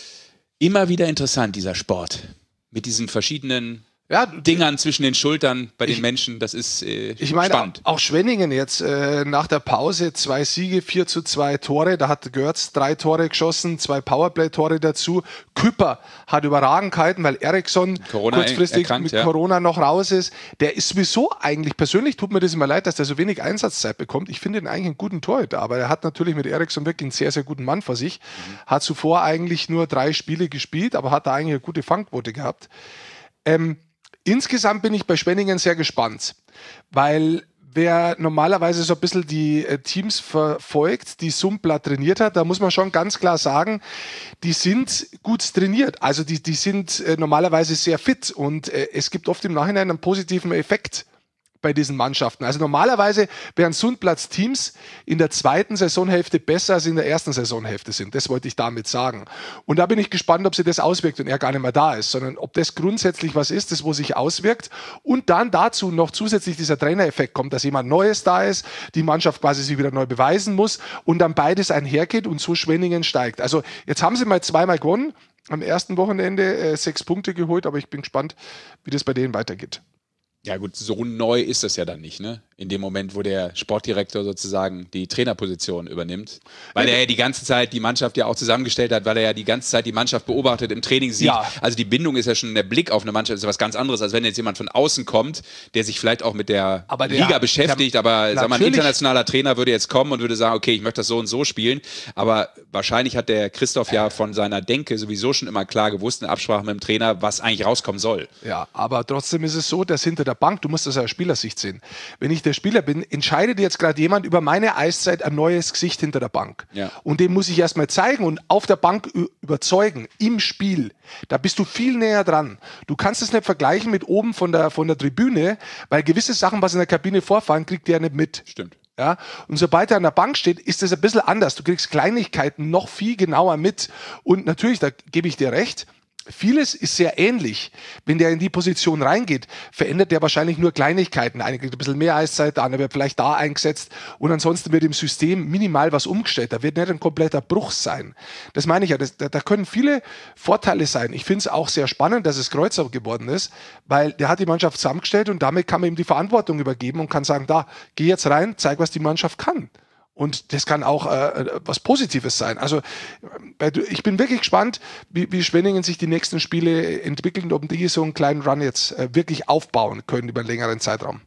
Speaker 1: Immer wieder interessant, dieser Sport. Mit diesen verschiedenen
Speaker 2: Ja,
Speaker 1: Dingern zwischen den Schultern bei den
Speaker 2: Ich-
Speaker 1: Menschen, das ist äh,
Speaker 2: Ich meine,
Speaker 1: spannend.
Speaker 2: auch Schwenningen jetzt äh, nach der Pause zwei Siege, vier zu zwei Tore. Da hat Görz drei Tore geschossen, zwei Powerplay-Tore dazu. Küpper hat überragend gehalten, weil Eriksson
Speaker 1: Corona
Speaker 2: kurzfristig
Speaker 1: erkrankt,
Speaker 2: mit
Speaker 1: ja.
Speaker 2: Corona noch raus ist. Der ist sowieso eigentlich, persönlich tut mir das immer leid, dass der so wenig Einsatzzeit bekommt. Ich finde ihn eigentlich einen guten Torhüter, aber er hat natürlich mit Eriksson wirklich einen sehr, sehr guten Mann vor sich.
Speaker 1: Mhm.
Speaker 2: Hat zuvor eigentlich nur drei Spiele gespielt, aber hat da eigentlich eine gute Fangquote gehabt. Ähm, Insgesamt bin ich bei Schwenningen sehr gespannt, weil wer normalerweise so ein bisschen die äh, Teams verfolgt, die Sumpla trainiert hat, da muss man schon ganz klar sagen, die sind gut trainiert. Also die, die sind äh, normalerweise sehr fit und äh, es gibt oft im Nachhinein einen positiven Effekt bei diesen Mannschaften. Also normalerweise wären Sundplatz-Teams in der zweiten Saisonhälfte besser als in der ersten Saisonhälfte sind. Das wollte ich damit sagen. Und da bin ich gespannt, ob sich das auswirkt und er gar nicht mehr da ist, sondern ob das grundsätzlich was ist, das wo sich auswirkt und dann dazu noch zusätzlich dieser Trainereffekt kommt, dass jemand Neues da ist, die Mannschaft quasi sich wieder neu beweisen muss und dann beides einhergeht und so Schwenningen steigt. Also jetzt haben sie mal zweimal gewonnen, am ersten Wochenende äh, sechs Punkte geholt, aber ich bin gespannt, wie das bei denen weitergeht.
Speaker 1: Ja gut, so neu ist das ja dann nicht, ne? In dem Moment, wo der Sportdirektor sozusagen die Trainerposition übernimmt. Weil er ja die ganze Zeit die Mannschaft ja auch zusammengestellt hat, weil er ja die ganze Zeit die Mannschaft beobachtet, im Training sieht.
Speaker 2: Ja.
Speaker 1: Also die Bindung ist ja schon, der Blick auf eine Mannschaft ist ja was ganz anderes, als wenn jetzt jemand von außen kommt, der sich vielleicht auch mit der,
Speaker 2: Aber der-
Speaker 1: Liga beschäftigt,
Speaker 2: der-
Speaker 1: aber sag mal, ein
Speaker 2: natürlich-
Speaker 1: internationaler Trainer würde jetzt kommen und würde sagen, okay, ich möchte das so und so spielen. Aber wahrscheinlich hat der Christoph ja von seiner Denke sowieso schon immer klar gewusst, in Absprache mit dem Trainer, was eigentlich rauskommen soll.
Speaker 2: Ja, aber trotzdem ist es so, dass hinter der Bank, du musst das aus Spielersicht sehen. Wenn ich der Spieler bin, entscheidet jetzt gerade jemand über meine Eiszeit ein neues Gesicht hinter der Bank.
Speaker 1: Ja.
Speaker 2: Und dem muss ich erstmal zeigen und auf der Bank ü- überzeugen, im Spiel. Da bist du viel näher dran. Du kannst es nicht vergleichen mit oben von der, von der Tribüne, weil gewisse Sachen, was in der Kabine vorfallen, kriegt der nicht mit.
Speaker 1: Stimmt.
Speaker 2: Ja, und sobald er an der Bank steht, ist das ein bisschen anders. Du kriegst Kleinigkeiten noch viel genauer mit. Und natürlich, da gebe ich dir recht, vieles ist sehr ähnlich. Wenn der in die Position reingeht, verändert der wahrscheinlich nur Kleinigkeiten. Der eine kriegt ein bisschen mehr Eiszeit, der andere wird vielleicht da eingesetzt und ansonsten wird im System minimal was umgestellt. Da wird nicht ein kompletter Bruch sein. Das meine ich ja, das, da, da können viele Vorteile sein. Ich finde es auch sehr spannend, dass es Kreuzer geworden ist, weil der hat die Mannschaft zusammengestellt und damit kann man ihm die Verantwortung übergeben und kann sagen, da, geh jetzt rein, zeig, was die Mannschaft kann. Und das kann auch äh, was Positives sein. Also äh, ich bin wirklich gespannt, wie, wie Schwenningen sich die nächsten Spiele entwickeln und ob die so einen kleinen Run jetzt äh, wirklich aufbauen können über einen längeren Zeitraum.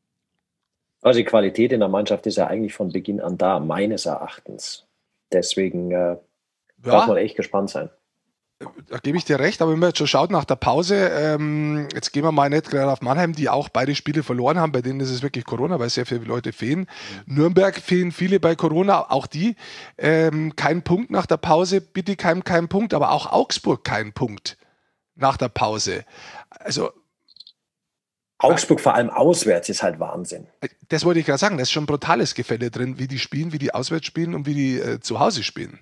Speaker 3: Also die Qualität in der Mannschaft ist ja eigentlich von Beginn an da, meines Erachtens. Deswegen äh, darf man echt gespannt sein.
Speaker 2: Da gebe ich dir recht, aber wenn man jetzt schon schaut nach der Pause, ähm, jetzt gehen wir mal nicht gerade auf Mannheim, die auch beide Spiele verloren haben, bei denen ist es wirklich Corona, weil sehr viele Leute fehlen. Mhm. Nürnberg fehlen viele bei Corona, auch die. Ähm, kein Punkt nach der Pause, Bietigheim kein Punkt, aber auch Augsburg kein Punkt nach der Pause. Also
Speaker 3: Augsburg vor allem auswärts ist halt Wahnsinn.
Speaker 2: das wollte ich gerade sagen, da ist schon ein brutales Gefälle drin, wie die spielen, wie die auswärts spielen und wie die äh, zu Hause spielen.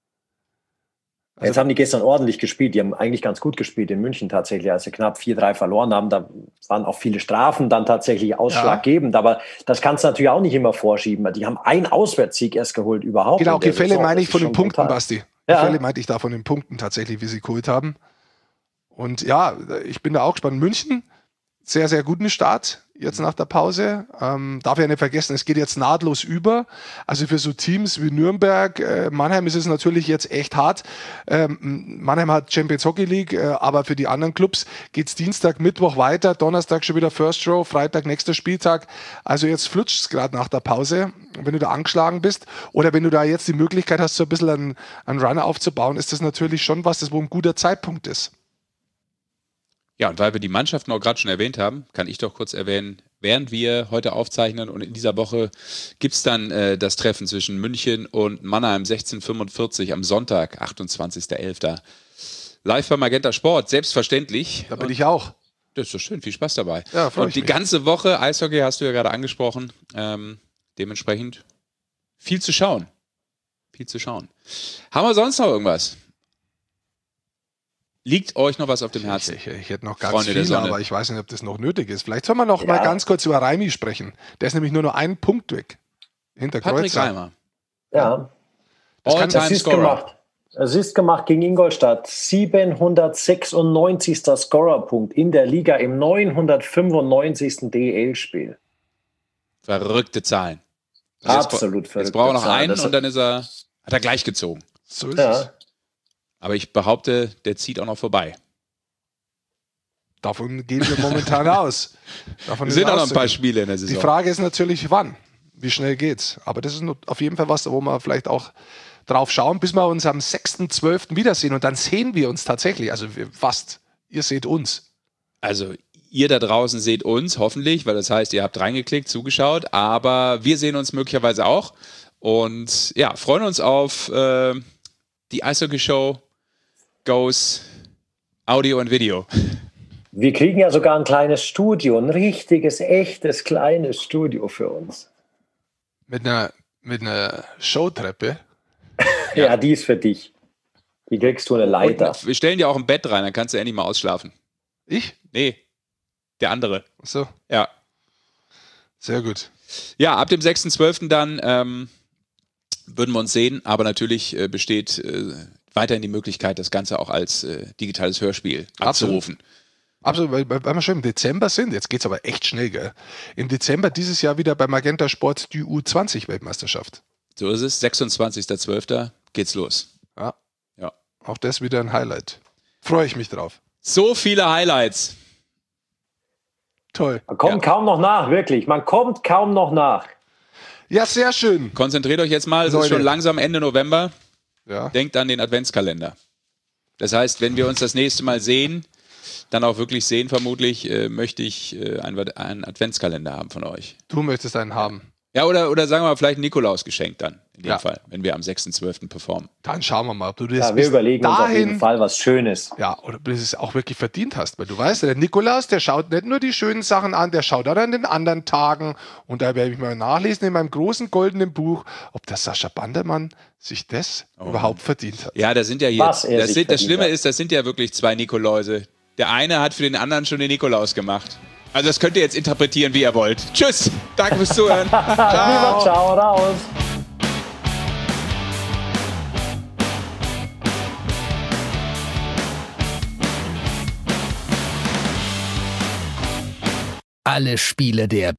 Speaker 3: Also jetzt haben die gestern ordentlich gespielt. Die haben eigentlich ganz gut gespielt in München tatsächlich, als sie knapp vier drei verloren haben. Da waren auch viele Strafen dann tatsächlich ausschlaggebend. Ja. Aber das kannst du natürlich auch nicht immer vorschieben. Die haben einen Auswärtssieg erst geholt überhaupt.
Speaker 2: Genau, Gefälle
Speaker 3: Saison.
Speaker 2: meine ich
Speaker 3: Das
Speaker 2: von
Speaker 3: ist
Speaker 2: den
Speaker 3: schon
Speaker 2: Punkten,
Speaker 3: brutal.
Speaker 2: Basti.
Speaker 3: Ja.
Speaker 2: Gefälle meinte ich da von den Punkten tatsächlich, wie sie geholt haben. Und ja, ich bin da auch gespannt. München, sehr, sehr guten Start jetzt nach der Pause. Ähm, darf ja nicht vergessen, es geht jetzt nahtlos über. Also für so Teams wie Nürnberg, äh, Mannheim ist es natürlich jetzt echt hart. Ähm, Mannheim hat Champions Hockey League, äh, aber für die anderen Clubs geht's Dienstag, Mittwoch weiter, Donnerstag schon wieder First Row, Freitag nächster Spieltag. Also jetzt flutscht es gerade nach der Pause, wenn du da angeschlagen bist. Oder wenn du da jetzt die Möglichkeit hast, so ein bisschen einen, einen Run aufzubauen, ist das natürlich schon was, das wo ein guter Zeitpunkt ist.
Speaker 1: Ja, und weil wir die Mannschaften auch gerade schon erwähnt haben, kann ich doch kurz erwähnen, während wir heute aufzeichnen und in dieser Woche gibt es dann äh, das Treffen zwischen München und Mannheim sechzehn Uhr fünfundvierzig am Sonntag, achtundzwanzigster elfter Live bei Magenta Sport, selbstverständlich.
Speaker 2: Da bin
Speaker 1: und
Speaker 2: ich auch.
Speaker 1: Das ist so schön, viel Spaß dabei.
Speaker 2: Ja, freu
Speaker 1: und
Speaker 2: ich
Speaker 1: die
Speaker 2: mich.
Speaker 1: ganze Woche Eishockey hast du ja gerade angesprochen. Ähm, dementsprechend viel zu schauen. Viel zu schauen. Haben wir sonst noch irgendwas? Liegt euch noch was auf dem Herzen?
Speaker 2: Ich, ich, ich hätte noch ganz
Speaker 1: Freunde der
Speaker 2: viel,
Speaker 1: Sonne.
Speaker 2: aber ich weiß nicht, ob das noch nötig ist. Vielleicht sollen wir noch
Speaker 3: Ja.
Speaker 2: mal ganz kurz über Raimi sprechen. Der ist nämlich nur noch einen Punkt weg. Hinter
Speaker 1: Patrick
Speaker 2: Kreuzer.
Speaker 1: Reimer.
Speaker 3: Ja,
Speaker 2: Das kann-
Speaker 3: es
Speaker 1: All-Time
Speaker 3: ist
Speaker 1: Scorer.
Speaker 3: gemacht. Es ist gemacht gegen Ingolstadt. siebenhundertsechsundneunzigster Scorerpunkt in der Liga im neunhundertfünfundneunzigsten D E L-Spiel.
Speaker 1: Verrückte Zahlen. Also
Speaker 3: Absolut
Speaker 1: Jetzt,
Speaker 3: verrückt.
Speaker 1: jetzt braucht er noch einen
Speaker 3: Das-
Speaker 1: und dann ist er, hat er gleich gezogen.
Speaker 2: So ist es.
Speaker 3: Ja,
Speaker 1: Aber ich behaupte, der zieht auch noch vorbei.
Speaker 2: Davon gehen wir momentan aus. Davon
Speaker 1: Es
Speaker 2: ist
Speaker 1: sind auch noch ein paar
Speaker 2: auszugehen.
Speaker 1: Spiele in der
Speaker 2: Die
Speaker 1: Saison.
Speaker 2: Frage ist natürlich, wann? Wie schnell geht's? Aber das ist nur auf jeden Fall was, wo wir vielleicht auch drauf schauen, bis wir uns am sechsten zwölften wiedersehen. Und dann sehen wir uns tatsächlich. Also wir fast. Ihr seht uns.
Speaker 1: Also ihr da draußen seht uns, hoffentlich, weil das heißt, ihr habt reingeklickt, zugeschaut, aber wir sehen uns möglicherweise auch und ja, freuen uns auf äh, die Eishockey-Show Goes Audio und Video.
Speaker 3: wir kriegen ja sogar ein kleines Studio, ein richtiges, echtes, kleines Studio für uns.
Speaker 2: Mit einer, mit einer Showtreppe.
Speaker 3: Ja, die ist für dich. Die kriegst du eine Leiter.
Speaker 1: Und wir stellen dir auch ein Bett rein, dann kannst du endlich mal ausschlafen.
Speaker 2: Ich?
Speaker 1: Nee, der andere.
Speaker 2: So,
Speaker 1: Ja.
Speaker 2: sehr gut.
Speaker 1: Ja, ab dem sechsten zwölften dann ähm, würden wir uns sehen, aber natürlich äh, besteht äh, weiterhin die Möglichkeit, das Ganze auch als äh, digitales Hörspiel abzurufen.
Speaker 2: Absolut, weil, weil wir schon im Dezember sind. Jetzt geht's aber echt schnell, gell? Im Dezember dieses Jahr wieder bei Magenta Sport die U zwanzig Weltmeisterschaft.
Speaker 1: So ist es, sechsundzwanzigster zwölfter geht's los.
Speaker 2: Ja,
Speaker 1: Ja.
Speaker 2: auch das wieder ein Highlight. Freue ich mich drauf.
Speaker 1: So viele Highlights.
Speaker 2: Toll.
Speaker 3: Man kommt
Speaker 1: Ja.
Speaker 3: kaum noch nach, wirklich. Man kommt kaum noch nach.
Speaker 2: Ja, sehr schön.
Speaker 1: Konzentriert euch jetzt mal, es
Speaker 2: Leute.
Speaker 1: ist schon langsam Ende November.
Speaker 2: Ja.
Speaker 1: Denkt an den Adventskalender. Das heißt, wenn wir uns das nächste Mal sehen, dann auch wirklich sehen vermutlich, äh, möchte ich äh, einen, einen Adventskalender haben von euch.
Speaker 2: Du möchtest einen haben.
Speaker 1: Ja, oder, oder sagen wir mal vielleicht ein Nikolausgeschenk dann, in dem
Speaker 2: Ja.
Speaker 1: Fall, wenn wir am sechsten zwölften performen.
Speaker 2: Dann schauen wir mal, ob du das
Speaker 3: Ja, wir
Speaker 2: bis
Speaker 3: überlegen uns auf jeden
Speaker 2: dahin,
Speaker 3: Fall was Schönes.
Speaker 2: ja, oder ob du es auch wirklich verdient hast. Weil du weißt, der Nikolaus, der schaut nicht nur die schönen Sachen an, der schaut auch an den anderen Tagen. Und da werde ich mal nachlesen in meinem großen goldenen Buch, ob der Sascha Bandermann sich das überhaupt verdient hat.
Speaker 1: Ja, das sind ja hier,
Speaker 3: Was er
Speaker 1: das,
Speaker 3: sich
Speaker 1: sind, das
Speaker 3: verdient
Speaker 1: Schlimme
Speaker 3: hat.
Speaker 1: ist, das sind ja wirklich zwei Nikoläuse. Der eine hat für den anderen schon den Nikolaus gemacht. Also das könnt ihr jetzt interpretieren, wie ihr wollt. Tschüss, danke fürs Zuhören.
Speaker 3: Ciao, ciao, raus.
Speaker 6: Alle Spiele der